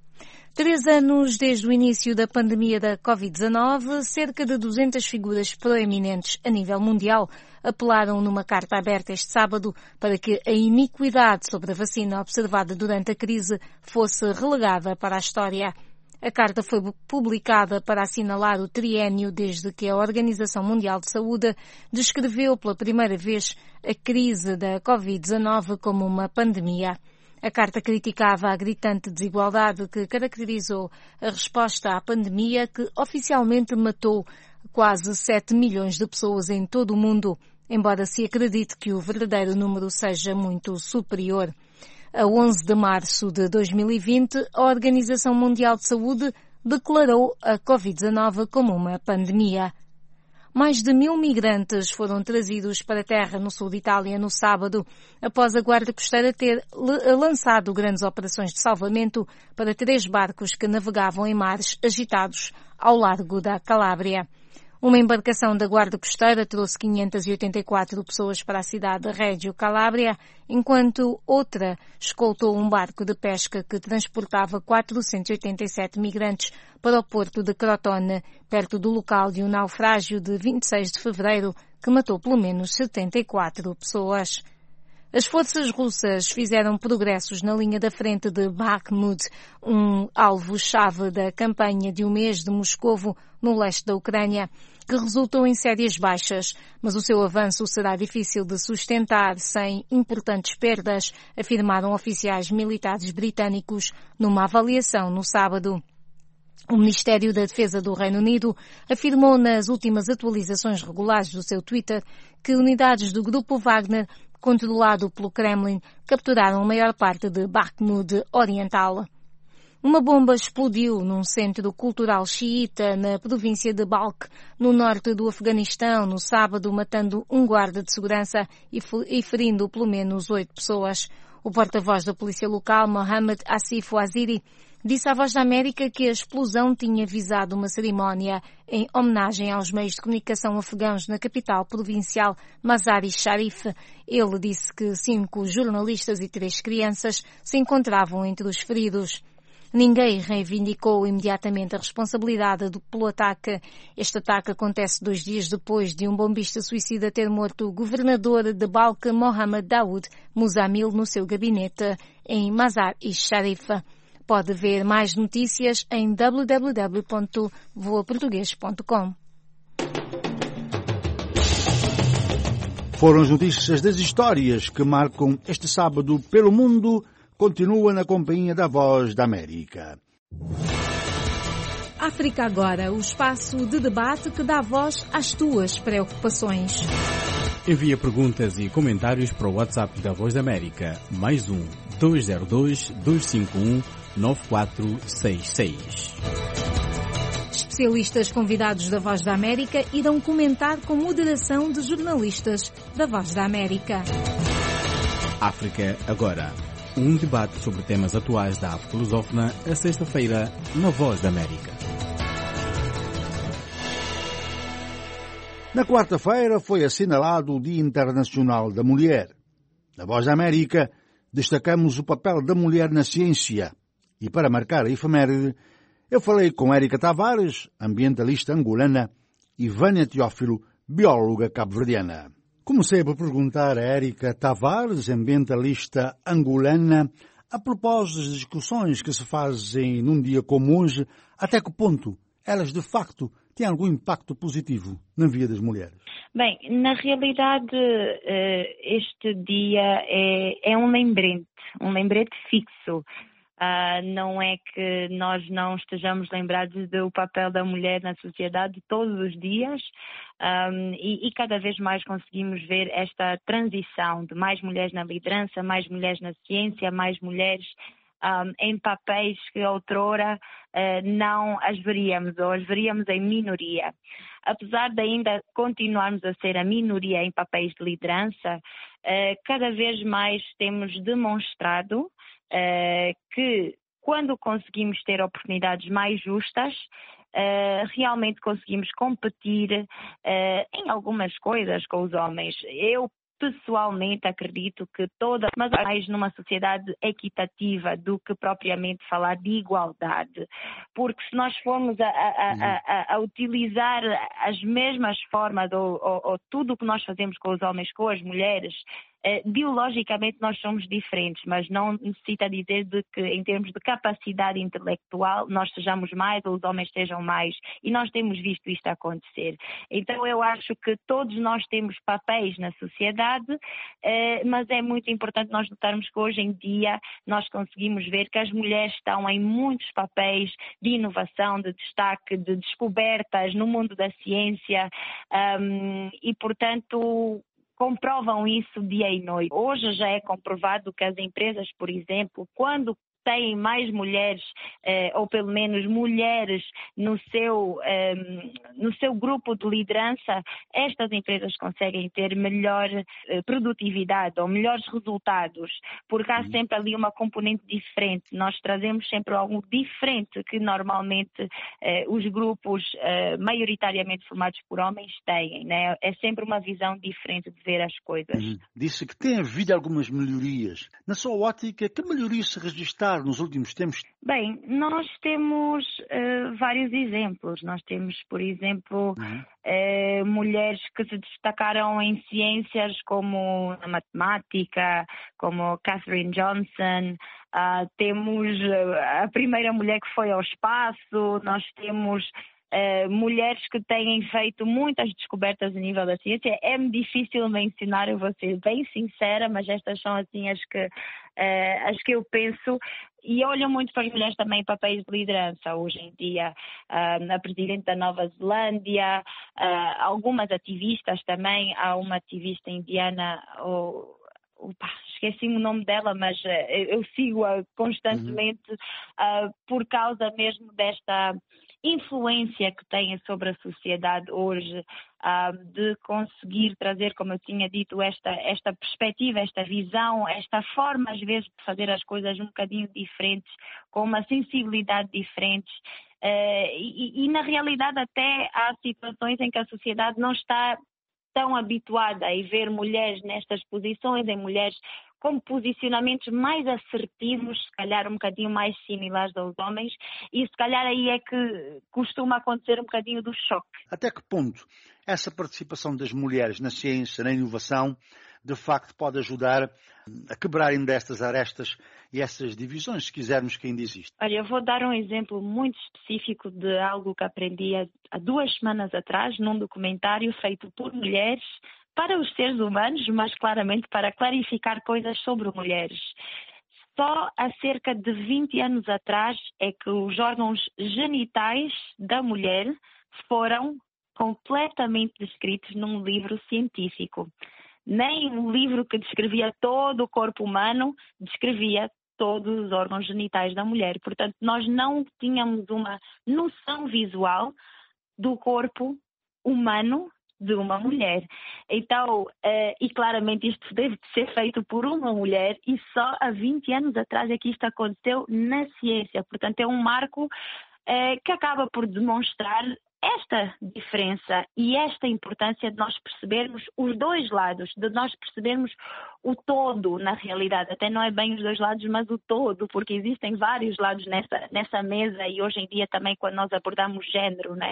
Três anos desde o início da pandemia da covid dezanove, cerca de duzentas figuras proeminentes a nível mundial apelaram numa carta aberta este sábado para que a iniquidade sobre a vacina observada durante a crise fosse relegada para a história. A carta foi publicada para assinalar o triênio desde que a Organização Mundial de Saúde descreveu pela primeira vez a crise da covid dezanove como uma pandemia. A carta criticava a gritante desigualdade que caracterizou a resposta à pandemia, que oficialmente matou quase sete milhões de pessoas em todo o mundo, embora se acredite que o verdadeiro número seja muito superior. A onze de março de dois mil e vinte, a Organização Mundial de Saúde declarou a covid dezanove como uma pandemia. Mais de mil migrantes foram trazidos para a terra no sul de Itália no sábado, após a Guarda Costeira ter lançado grandes operações de salvamento para três barcos que navegavam em mares agitados ao largo da Calábria. Uma embarcação da Guarda Costeira trouxe quinhentas e oitenta e quatro pessoas para a cidade de Reggio Calabria, enquanto outra escoltou um barco de pesca que transportava quatrocentos e oitenta e sete migrantes para o porto de Crotone, perto do local de um naufrágio de vinte e seis de fevereiro que matou pelo menos setenta e quatro pessoas. As forças russas fizeram progressos na linha da frente de Bakhmut, um alvo-chave da campanha de um mês de Moscovo no leste da Ucrânia, que resultou em sérias baixas, mas o seu avanço será difícil de sustentar sem importantes perdas, afirmaram oficiais militares britânicos numa avaliação no sábado. O Ministério da Defesa do Reino Unido afirmou nas últimas atualizações regulares do seu Twitter que unidades do grupo Wagner, controlado pelo Kremlin, capturaram a maior parte de Bakhmut Oriental. Uma bomba explodiu num centro cultural xiita na província de Balkh, no norte do Afeganistão, no sábado, matando um guarda de segurança e ferindo pelo menos oito pessoas. O porta-voz da polícia local, Mohammad Asif Waziri, disse à Voz da América que a explosão tinha visado uma cerimónia em homenagem aos meios de comunicação afegãos na capital provincial Mazar-i-Sharif. Ele disse que cinco jornalistas e três crianças se encontravam entre os feridos. Ninguém reivindicou imediatamente a responsabilidade do, pelo ataque. Este ataque acontece dois dias depois de um bombista suicida ter morto o governador de Balkh, Mohamed Daoud Muzamil, no seu gabinete em Mazar-i-Sharif. Pode ver mais notícias em w w w ponto voa português ponto com. Foram as notícias das histórias que marcam este sábado pelo mundo. Continua na companhia da Voz da América. África Agora, o espaço de debate que dá voz às tuas preocupações. Envia perguntas e comentários para o WhatsApp da Voz da América, mais um dois zero dois, dois cinco um, nove quatro seis seis. Especialistas convidados da Voz da América irão comentar com moderação de jornalistas da Voz da América. África Agora, um debate sobre temas atuais da África lusófona, a sexta-feira, na Voz da América. Na quarta-feira foi assinalado o Dia Internacional da Mulher. Na Voz da América, destacamos o papel da mulher na ciência. E para marcar a efeméride, eu falei com Érica Tavares, ambientalista angolana, e Vânia Teófilo, bióloga cabo-verdiana. Comecei por perguntar a Érica Tavares, ambientalista angolana, a propósito das discussões que se fazem num dia como hoje, até que ponto elas de facto têm algum impacto positivo na vida das mulheres? Bem, na realidade este dia é, é um lembrete, um lembrete fixo. Uh, não é que nós não estejamos lembrados do papel da mulher na sociedade todos os dias um, e, e cada vez mais conseguimos ver esta transição de mais mulheres na liderança, mais mulheres na ciência, mais mulheres um, em papéis que outrora uh, não as veríamos ou as veríamos em minoria. Apesar de ainda continuarmos a ser a minoria em papéis de liderança, uh, cada vez mais temos demonstrado Uh, que quando conseguimos ter oportunidades mais justas, uh, realmente conseguimos competir uh, em algumas coisas com os homens. Eu pessoalmente acredito que toda, mas mais numa sociedade equitativa do que propriamente falar de igualdade. Porque se nós formos a, a, a, a, a utilizar as mesmas formas ou, ou, ou tudo o que nós fazemos com os homens, com as mulheres, eh, biologicamente nós somos diferentes, mas não necessita dizer de que em termos de capacidade intelectual nós sejamos mais ou os homens sejam mais. E nós temos visto isto acontecer. Então eu acho que todos nós temos papéis na sociedade, eh, mas é muito importante nós notarmos que hoje em dia nós conseguimos ver que as mulheres estão em muitos papéis de inovação, de destaque, de descobertas no mundo da ciência um, e, portanto, comprovam isso dia e noite. Hoje já é comprovado que as empresas, por exemplo, quando têm mais mulheres, eh, ou pelo menos mulheres no seu, eh, no seu grupo de liderança, estas empresas conseguem ter melhor eh, produtividade ou melhores resultados, porque há sempre ali uma componente diferente. Nós trazemos sempre algo diferente que normalmente eh, os grupos eh, maioritariamente formados por homens têm, né? É sempre uma visão diferente de ver as coisas. Uhum. Disse que tem havido algumas melhorias. Na sua ótica, que melhorias se registraram nos últimos tempos? Bem, nós temos uh, vários exemplos. Nós temos, por exemplo, uhum. uh, mulheres que se destacaram em ciências como a matemática, como Katherine Johnson. Uh, temos uh, a primeira mulher que foi ao espaço. Nós temos Uh, mulheres que têm feito muitas descobertas a nível da ciência. É-me difícil mencionar, eu vou ser bem sincera, mas estas são assim as que, uh, as que eu penso. E olho muito para as mulheres também em papéis de liderança hoje em dia. Uh, a Presidente da Nova Zelândia, uh, algumas ativistas também. Há uma ativista indiana, ou Opa, esqueci-me o nome dela, mas uh, eu sigo-a constantemente uh, por causa mesmo desta influência que têm sobre a sociedade hoje, uh, de conseguir trazer, como eu tinha dito, esta, esta perspectiva, esta visão, esta forma às vezes de fazer as coisas um bocadinho diferentes, com uma sensibilidade diferente. Uh, e, e na realidade até há situações em que a sociedade não está tão habituada a ver mulheres nestas posições, em mulheres com posicionamentos mais assertivos, se calhar um bocadinho mais similares aos homens, e se calhar aí é que costuma acontecer um bocadinho do choque. Até que ponto essa participação das mulheres na ciência, na inovação, de facto pode ajudar a quebrar ainda estas arestas e essas divisões, se quisermos, que ainda existem? Olha, eu vou dar um exemplo muito específico de algo que aprendi há duas semanas atrás, num documentário feito por mulheres, para os seres humanos, mas claramente para clarificar coisas sobre mulheres. Só há cerca de vinte anos atrás é que os órgãos genitais da mulher foram completamente descritos num livro científico. Nem um livro que descrevia todo o corpo humano descrevia todos os órgãos genitais da mulher. Portanto, nós não tínhamos uma noção visual do corpo humano de uma mulher. Então, uh, e claramente isto deve ser feito por uma mulher, e só há vinte anos atrás é que isto aconteceu na ciência. Portanto, é um marco uh, que acaba por demonstrar esta diferença e esta importância de nós percebermos os dois lados, de nós percebermos o todo, na realidade. Até não é bem os dois lados, mas o todo, porque existem vários lados nessa, nessa mesa, e hoje em dia também quando nós abordamos género, né?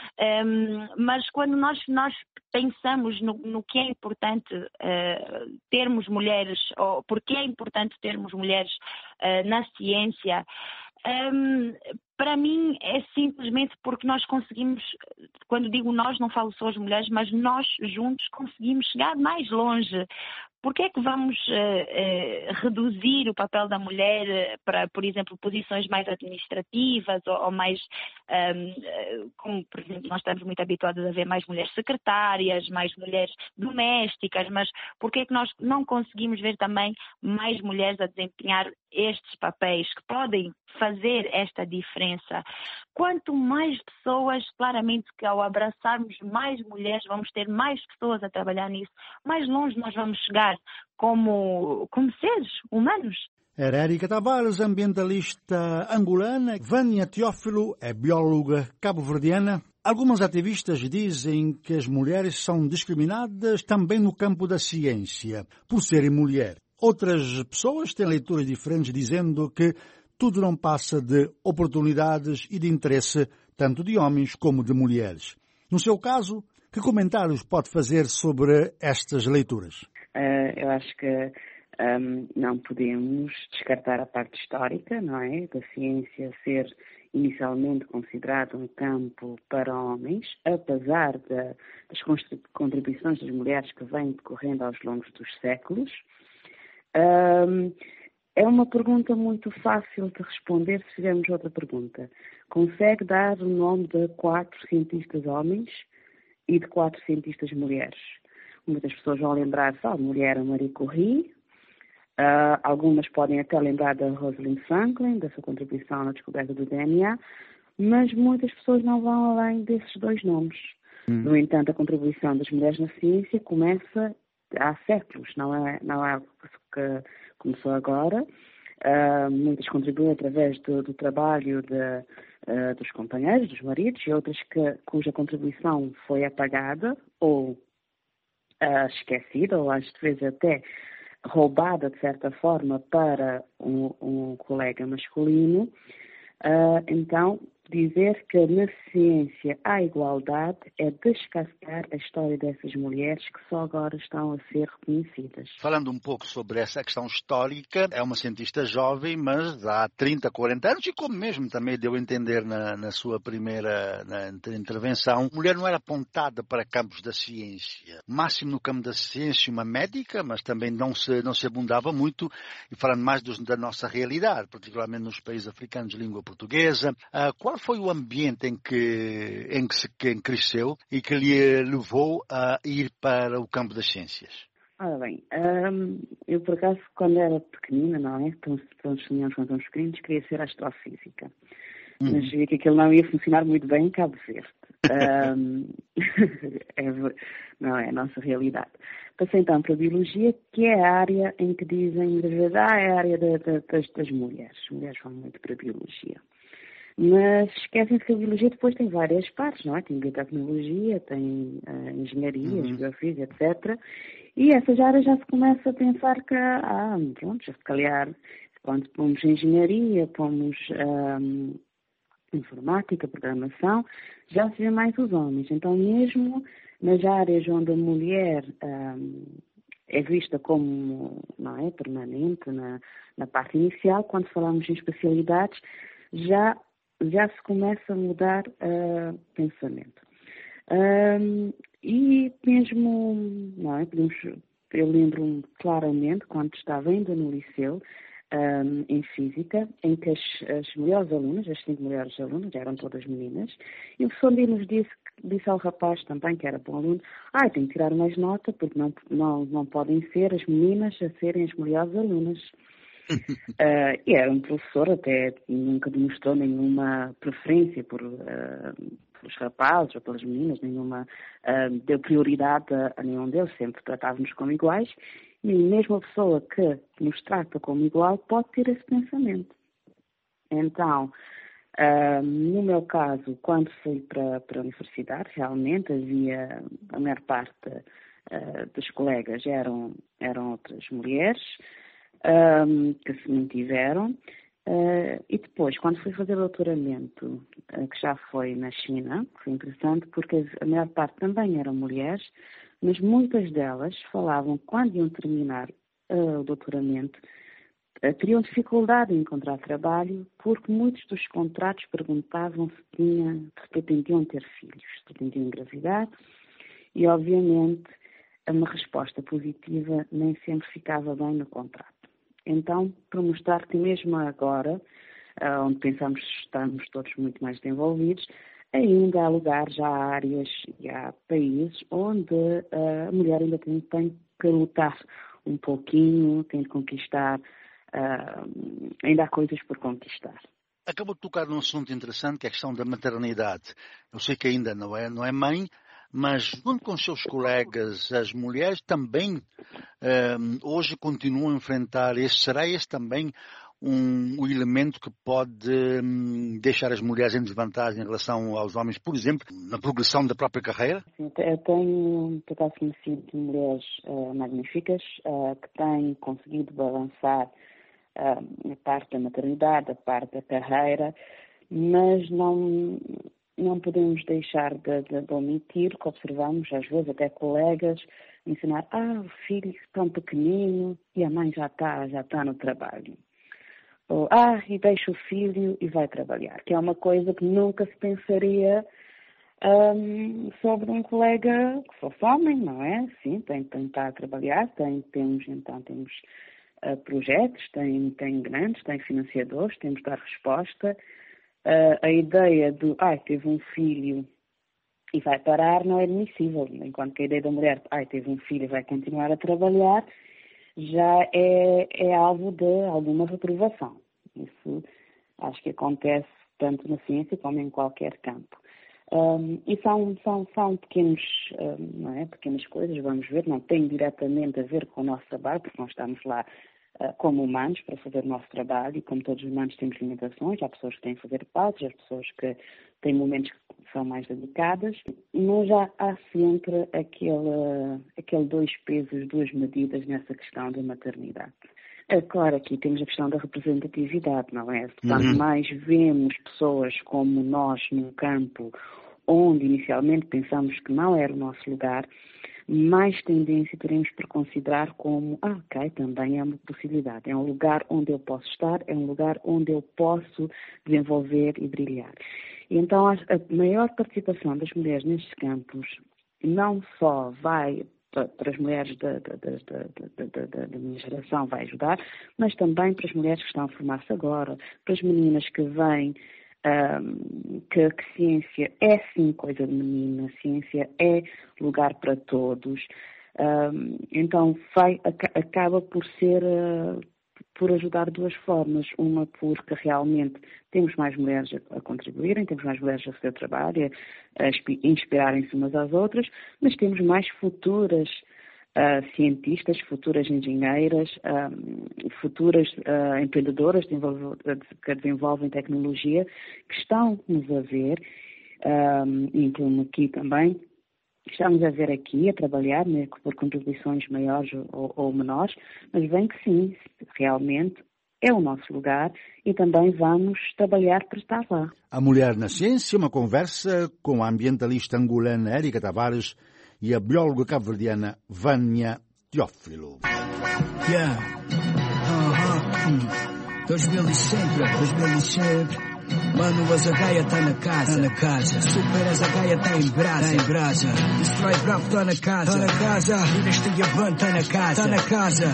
Um, mas quando nós, nós pensamos no, no que é importante uh, termos mulheres, ou porque é importante termos mulheres uh, na ciência, Um, para mim é simplesmente porque nós conseguimos, quando digo nós não falo só as mulheres, mas nós juntos conseguimos chegar mais longe. Por que é que vamos uh, uh, reduzir o papel da mulher para, por exemplo, posições mais administrativas ou, ou mais, um, como por exemplo nós estamos muito habituados a ver mais mulheres secretárias, mais mulheres domésticas, mas por que é que nós não conseguimos ver também mais mulheres a desempenhar estes papéis que podem fazer esta diferença? Quanto mais pessoas, claramente que ao abraçarmos mais mulheres, vamos ter mais pessoas a trabalhar nisso, mais longe nós vamos chegar como, como seres humanos. Era Érica Tavares, ambientalista angolana. Vânia Teófilo é bióloga cabo-verdiana. Algumas ativistas dizem que as mulheres são discriminadas também no campo da ciência, por serem mulher. Outras pessoas têm leituras diferentes, dizendo que tudo não passa de oportunidades e de interesse tanto de homens como de mulheres. No seu caso, que comentários pode fazer sobre estas leituras? Uh, eu acho que um, não podemos descartar a parte histórica, não é? Da ciência ser inicialmente considerado um campo para homens, apesar de, das contribuições das mulheres que vêm decorrendo aos longos dos séculos. Um, é uma pergunta muito fácil de responder se fizermos outra pergunta. Consegue dar o nome de quatro cientistas homens e de quatro cientistas mulheres? Muitas pessoas vão lembrar só a mulher, a Marie Curie. Uh, algumas podem até lembrar da Rosalind Franklin, da sua contribuição na descoberta do D N A, mas muitas pessoas não vão além desses dois nomes. Hum. No entanto, a contribuição das mulheres na ciência começa há séculos, não é, não é algo que começou agora. Uh, muitas contribuem através do, do trabalho de, uh, dos companheiros, dos maridos, e outras que, cuja contribuição foi apagada ou uh, esquecida, ou às vezes até roubada, de certa forma, para um, um colega masculino. Uh, então, dizer que na ciência há igualdade é descascar a história dessas mulheres que só agora estão a ser reconhecidas. Falando um pouco sobre essa questão histórica, é uma cientista jovem, mas há trinta, quarenta anos, e como mesmo também deu a entender na, na sua primeira na intervenção, a mulher não era apontada para campos da ciência. Máximo no campo da ciência, uma médica, mas também não se, não se abundava muito, e falando mais dos, da nossa realidade, particularmente nos países africanos de língua portuguesa. Uh, qual foi o ambiente em que, em que se em que cresceu e que lhe levou a ir para o campo das ciências? Ora bem, um, eu por acaso, quando era pequenina, não é? Então, todos sonhamos quando somos pequeninos, queria ser astrofísica. Uhum. Mas vi que aquilo não ia funcionar muito bem em Cabo Verde. um, é, não é a nossa realidade. Passei então para a biologia, que é a área em que dizem, ah, é a área de, de, das, das mulheres. As mulheres vão muito para a biologia. Mas esquecem-se que a biologia depois tem várias partes, não é? Tem biotecnologia, tem uh, engenharia, uhum. geofísica, etcétera. E essas áreas já se começa a pensar que, ah, pronto, se calhar, quando pomos engenharia, pomos um, informática, programação, já se vê mais os homens. Então, mesmo nas áreas onde a mulher um, é vista como, não é, permanente na, na parte inicial, quando falamos em especialidades, já, já se começa a mudar o uh, pensamento. Um, e mesmo, não é, podemos, eu lembro-me claramente, quando estava ainda no liceu, Um, em física, em que as, as melhores alunas, as cinco melhores alunas, eram todas meninas, e o professor nos disse, disse ao rapaz também, que era bom aluno, ah, tem que tirar mais nota, porque não, não, não podem ser as meninas a serem as melhores alunas. uh, e era um professor, até nunca demonstrou nenhuma preferência por, uh, pelos rapazes ou pelas meninas, nenhuma, uh, deu prioridade a, a nenhum deles, sempre tratávamos como iguais. E mesmo a pessoa que nos trata como igual pode ter esse pensamento. Então, uh, no meu caso, quando fui para, para a universidade, realmente havia, a maior parte uh, dos colegas eram, eram outras mulheres um, que se mantiveram. Uh, e depois, quando fui fazer doutoramento, uh, que já foi na China, foi interessante porque a maior parte também eram mulheres, mas muitas delas falavam que quando iam terminar uh, o doutoramento, uh, teriam dificuldade em encontrar trabalho porque muitos dos contratos perguntavam se, tinha, se pretendiam ter filhos, se pretendiam engravidar e, obviamente, uma resposta positiva nem sempre ficava bem no contrato. Então, para mostrar que mesmo agora, uh, onde pensamos que estamos todos muito mais desenvolvidos, ainda há lugares, já há áreas e há países onde uh, a mulher ainda tem, tem que lutar um pouquinho, tem de conquistar, uh, ainda há coisas por conquistar. Acabou de tocar num assunto interessante, que é a questão da maternidade. Eu sei que ainda não é, não é mãe, mas junto com os seus colegas, as mulheres também uh, hoje continuam a enfrentar esse, será esse também Um, um elemento que pode um, deixar as mulheres em desvantagem em relação aos homens, por exemplo, na progressão da própria carreira? Sim, eu tenho, por acaso, conhecido mulheres uh, magníficas uh, que têm conseguido balançar uh, a parte da maternidade, a parte da carreira, mas não, não podemos deixar de, de, de omitir que observamos, às vezes, até colegas ensinar, ah, o filho tão pequenino e a mãe já está, já está no trabalho. Ou, ah, e deixa o filho e vai trabalhar, que é uma coisa que nunca se pensaria um, sobre um colega que fosse homem, não é? Sim, tem que tentar trabalhar, tem, temos, então, temos uh, projetos, tem, tem grandes, tem financiadores, temos de dar resposta. Uh, a ideia do, ah, teve um filho e vai parar não é admissível, enquanto que a ideia da mulher, ah, teve um filho e vai continuar a trabalhar, já é, é alvo de alguma reprovação. Isso acho que acontece tanto na ciência como em qualquer campo. Um, e são, são, são pequenos, um, não é? pequenas coisas, vamos ver, não tem diretamente a ver com o nosso trabalho, porque nós estamos lá uh, como humanos para fazer o nosso trabalho e como todos os humanos temos limitações, há pessoas que têm que fazer pausas, há pessoas que têm momentos que são mais dedicadas, mas já há sempre aquele, aquele dois pesos, duas medidas nessa questão da maternidade. É claro, aqui temos a questão da representatividade, não é? Quanto uhum. mais vemos pessoas como nós num campo onde inicialmente pensamos que não era o nosso lugar, mais tendência teremos por considerar como, ah, ok, também é uma possibilidade. É um lugar onde eu posso estar, é um lugar onde eu posso desenvolver e brilhar. E então a maior participação das mulheres nestes campos não só vai para as mulheres da, da, da, da, da, da minha geração vai ajudar, mas também para as mulheres que estão a formar-se agora, para as meninas que vêm, um, que, que ciência é sim coisa de menina, ciência é lugar para todos. Um, então vai, acaba por ser, uh, por ajudar de duas formas. Uma porque realmente temos mais mulheres a, a contribuírem, temos mais mulheres a fazer trabalho, a, a inspirarem-se umas às outras, mas temos mais futuras uh, cientistas, futuras engenheiras, um, futuras uh, empreendedoras que desenvolvem tecnologia, que estão-nos a ver, um, incluo aqui também, estamos a ver aqui, a trabalhar, né, por contribuições maiores ou, ou menores, mas bem que sim, realmente é o nosso lugar e também vamos trabalhar para estar lá. A Mulher na Ciência, uma conversa com a ambientalista angolana Érica Tavares e a bióloga cabo-verdiana Vânia Teófilo. Yeah. Uh-huh. Hum. dois mil e sempre, dois mil e sempre. Mano, a Zagaia tá na casa, tá na casa. Super a Zagaia tá em brasa, tá em brasa. Destrói Bravo tá na casa, tá na casa. Dinastia Van tá na casa, tá na casa.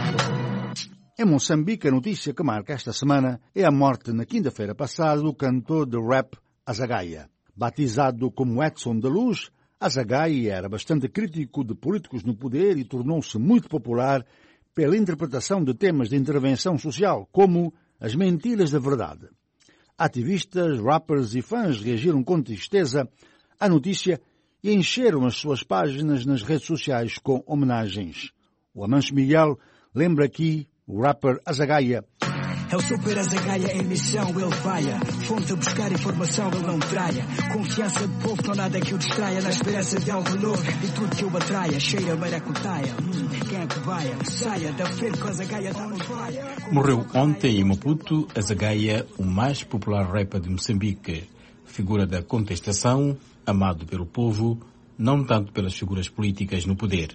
Em Moçambique, a notícia que marca esta semana é a morte na quinta-feira passada do cantor de rap Azagaia. Batizado como Edson da Luz, Azagaia era bastante crítico de políticos no poder e tornou-se muito popular pela interpretação de temas de intervenção social, como as mentiras da verdade. Ativistas, rappers e fãs reagiram com tristeza à notícia e encheram as suas páginas nas redes sociais com homenagens. O Amancho Miguel lembra aqui o rapper Azagaia. É o super Azagaia em missão, ele vai. Fonte a buscar informação, ele não traia. Confiança do povo, não nada que o distraia. Na esperança de algo novo e tudo que o atraia. Cheira a maracutaia, hum, quem é que vai? Saia da frente com Azagaia, não vai. Morreu ontem em Maputo Azagaia, o mais popular rapper de Moçambique. Figura da contestação, amado pelo povo, não tanto pelas figuras políticas no poder.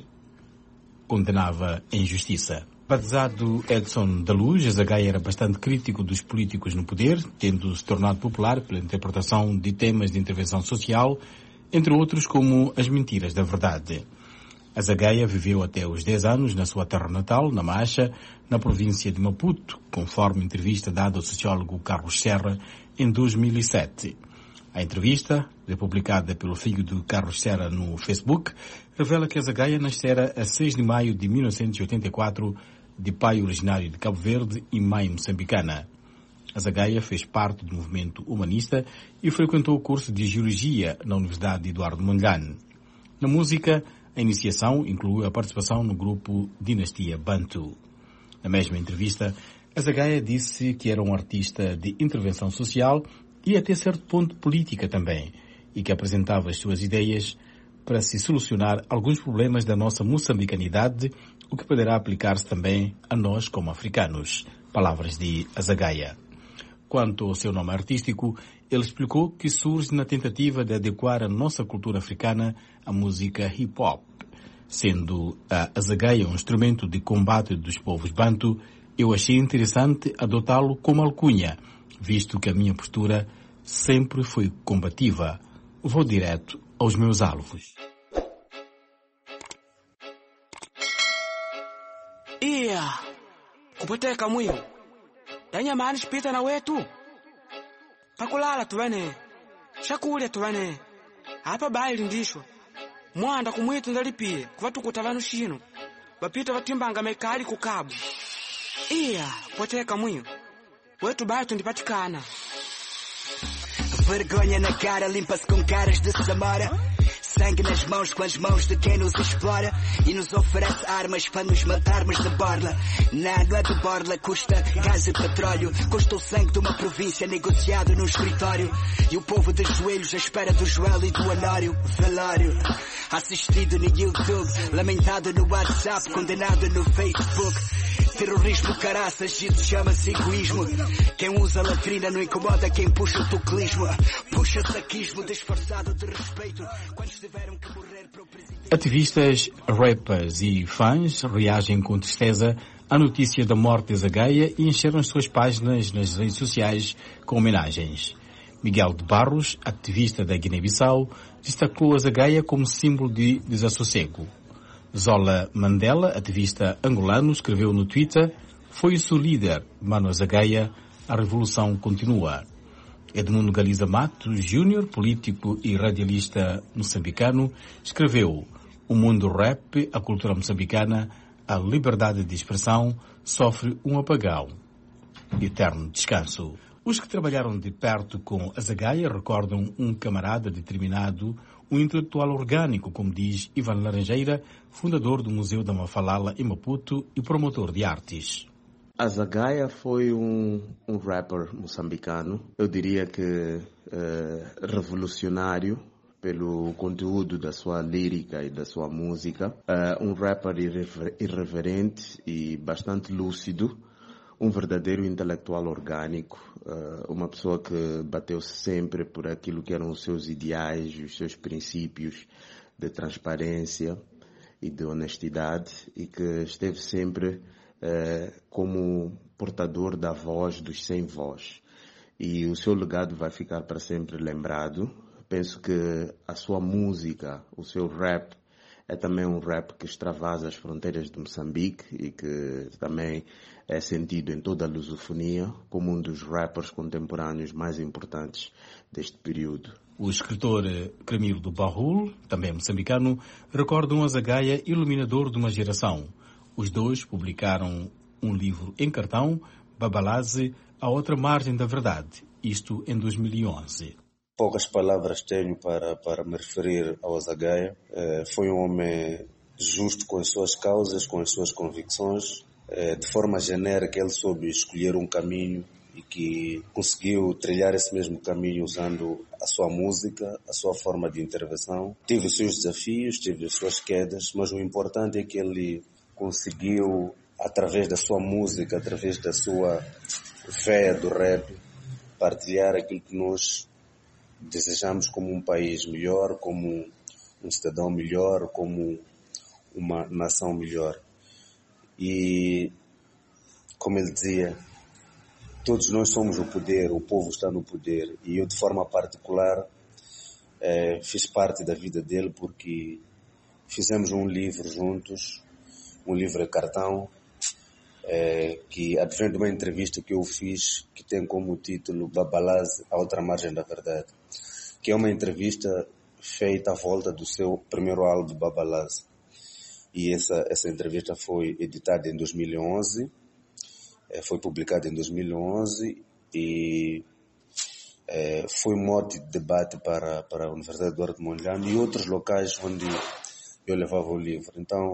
Condenava a injustiça. Batizado Edson da Luz, Azagaia era bastante crítico dos políticos no poder, tendo se tornado popular pela interpretação de temas de intervenção social, entre outros como as mentiras da verdade. Azagaia viveu até os dez anos na sua terra natal, na Macha, na província de Maputo, conforme entrevista dada ao sociólogo Carlos Serra em dois mil e sete. A entrevista, republicada pelo filho de Carlos Serra no Facebook, revela que Azagaia nascera a seis de maio de mil novecentos e oitenta e quatro, de pai originário de Cabo Verde e mãe moçambicana. Azagaia fez parte do movimento humanista e frequentou o curso de Geologia na Universidade Eduardo Mondlane. Na música, a iniciação incluiu a participação no grupo Dinastia Bantu. Na mesma entrevista, Azagaia disse que era um artista de intervenção social e até certo ponto política também, e que apresentava as suas ideias para se solucionar alguns problemas da nossa moçambicanidade, o que poderá aplicar-se também a nós como africanos. Palavras de Azagaia. Quanto ao seu nome artístico, ele explicou que surge na tentativa de adequar a nossa cultura africana à música hip-hop. Sendo a Azagaia um instrumento de combate dos povos bantu, eu achei interessante adotá-lo como alcunha, visto que a minha postura sempre foi combativa. Vou direto aos meus alvos. Iya, kupoteka mwiyo. Yanya mani spita na wetu. Pakulala tuvane. Shakulya tuvane. Apa baili ndishwa. Mwanda kumwitu ndalipie. Kuvatukuta vanu shino. Bapita vatimbanga mekali kukabu. Iya, kupoteka mwiyo. Wetu baito ndipatikana. Vergonha na cara, limpa-se com caras de Samara. Sangue nas mãos com as mãos de quem nos explora e nos oferece armas para nos matarmos de borla. Nada de borla custa gás e petróleo. Custa o sangue de uma província negociado num escritório. E o povo de joelhos à espera do joelho e do anório. Velório. Assistido no YouTube, lamentado no WhatsApp, condenado no Facebook. Terrorismo, caraças, isso chama-se egoísmo. Quem usa a latrina não incomoda quem puxa o tuclismo. Puxa saquismo disfarçado de respeito. Quantos tiveram que morrer para o presidente? Ativistas, rappers e fãs reagem com tristeza à notícia da morte de Azagaia e encheram as suas páginas nas redes sociais com homenagens. Miguel de Barros, ativista da Guiné-Bissau, destacou Azagaia como símbolo de desassossego. Zola Mandela, ativista angolano, escreveu no Twitter: foi o seu líder, Mano Azagaia, a revolução continua. Edmundo Galiza Matos Júnior, político e radialista moçambicano, escreveu: o mundo rap, a cultura moçambicana, a liberdade de expressão sofre um apagão. Eterno descanso. Os que trabalharam de perto com Azagaia recordam um camarada determinado, um intelectual orgânico, como diz Ivan Laranjeira, fundador do Museu da Mafalala em Maputo e promotor de artes. Azagaia foi um, um rapper moçambicano, eu diria que uh, revolucionário pelo conteúdo da sua lírica e da sua música. Uh, um rapper irrever- irreverente e bastante lúcido, um verdadeiro intelectual orgânico, uh, uma pessoa que bateu-se sempre por aquilo que eram os seus ideais, os seus princípios de transparência e de honestidade, e que esteve sempre uh, como portador da voz dos sem voz. E o seu legado vai ficar para sempre lembrado. Penso que a sua música, o seu rap, é também um rap que extravasa as fronteiras de Moçambique e que também é sentido em toda a lusofonia como um dos rappers contemporâneos mais importantes deste período. O escritor Camilo do Barrul, também moçambicano, recorda um Azagaia iluminador de uma geração. Os dois publicaram um livro em cartão, Babalaze, A Outra Margem da Verdade, isto em dois mil e onze. Poucas palavras tenho para, para me referir ao Azagaia. Eh, foi um homem justo com as suas causas, com as suas convicções. Eh, de forma genérica, ele soube escolher um caminho e que conseguiu trilhar esse mesmo caminho usando a sua música, a sua forma de intervenção. Teve os seus desafios, teve as suas quedas, mas o importante é que ele conseguiu, através da sua música, através da sua veia do rap, partilhar aquilo que nós desejamos como um país melhor, como um cidadão melhor, como uma nação melhor. E, como ele dizia, todos nós somos o poder, o povo está no poder. E eu, de forma particular, eh, fiz parte da vida dele porque fizemos um livro juntos, um livro de cartão, eh, que advém de uma entrevista que eu fiz, que tem como título Babalaze, A Outra Margem da Verdade, que é uma entrevista feita à volta do seu primeiro álbum, Babalaze. E essa, essa entrevista foi editada em dois mil e onze, eh, foi publicada em dois mil e onze e eh, foi mote de debate para, para a Universidade Eduardo Mondlane e outros locais onde eu levava o livro. Então,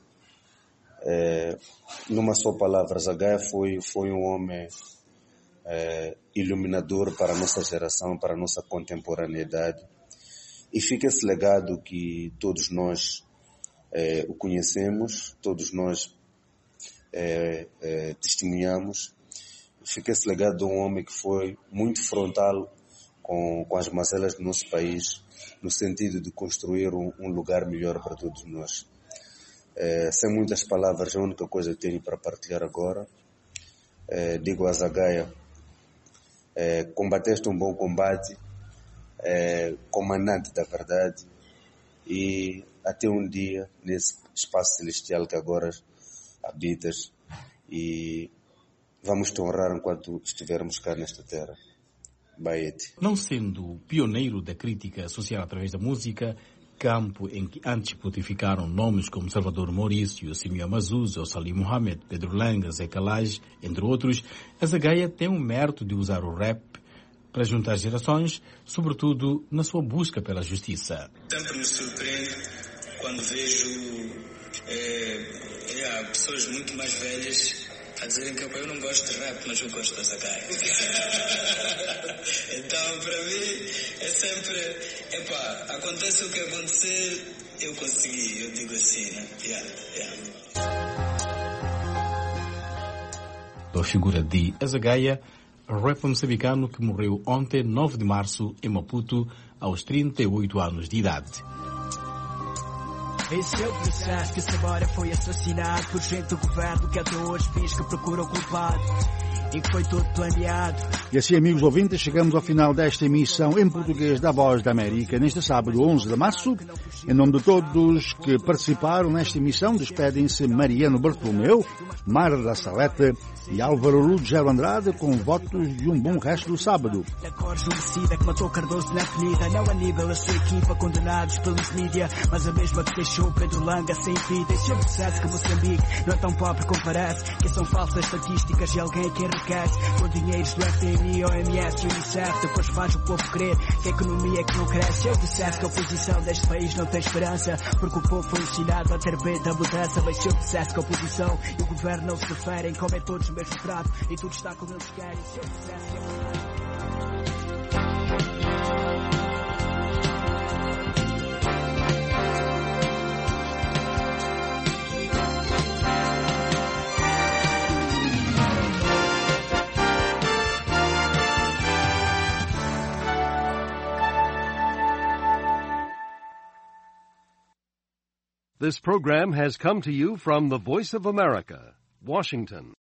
eh, numa só palavra, Azagaia foi, foi um homem eh, iluminador para a nossa geração, para a nossa contemporaneidade. E fica esse legado que todos nós eh, o conhecemos, todos nós eh, eh, testemunhamos. Fica esse legado de um homem que foi muito frontal com, com as mazelas do nosso país, no sentido de construir um, um lugar melhor para todos nós. Eh, sem muitas palavras, a única coisa que tenho para partilhar agora, eh, digo a Azagaia, eh, combateste um bom combate, eh, comandante da verdade, e até um dia nesse espaço celestial que agora habitas, e vamos te honrar enquanto estivermos cá nesta terra. Baete. Não sendo pioneiro da crítica social através da música, campo em que antes putificaram nomes como Salvador Maurício, Simeão Mazuza, Salim Mohamed, Pedro Langa, Zé Calage, entre outros, Azagaia tem o mérito de usar o rap para juntar gerações, sobretudo na sua busca pela justiça. Sempre me surpreende quando vejo é, é, pessoas muito mais velhas a dizerem que eu não gosto de rap, mas eu gosto de Azagaia. Então, para mim, é sempre, epá, acontece o que acontecer, eu consegui, eu digo assim, né? Yeah, yeah. A figura de Azagaia, rapper moçambicano que morreu ontem, nove de março, em Maputo, aos trinta e oito anos de idade. Esse é o processo que Samora foi assassinado por gente do governo que até hoje diz que procura o culpado e que foi tudo planeado. E assim, amigos ouvintes, chegamos ao final desta emissão em português da Voz da América, neste sábado, onze de março. Em nome de todos que participaram nesta emissão, despedem-se Mariano Bartolomeu, Mara da Salete e Álvaro Lugero Andrade, com votos de um bom resto do sábado. Da cor jurecida que matou Cardoso na avenida, não Aníbal, a sua equipa, condenados pelos mídia, mas a mesma que deixou Pedro Langa sem vida. Esse é o processo que Moçambique não é tão pobre como parece, que são falsas estatísticas e alguém que enriquece com dinheiros do F M I, O M S e Unicef, depois faz o povo crer que a economia é que não cresce. É o processo que a oposição deste país não tem esperança, porque o povo foi ensinado a ter medo da mudança. Vai ser o processo que a oposição e o governo não se referem, comem todos o mesmo prato e tudo está como eles querem. Esse é o processo que a This program has come to you from the Voice of America, Washington.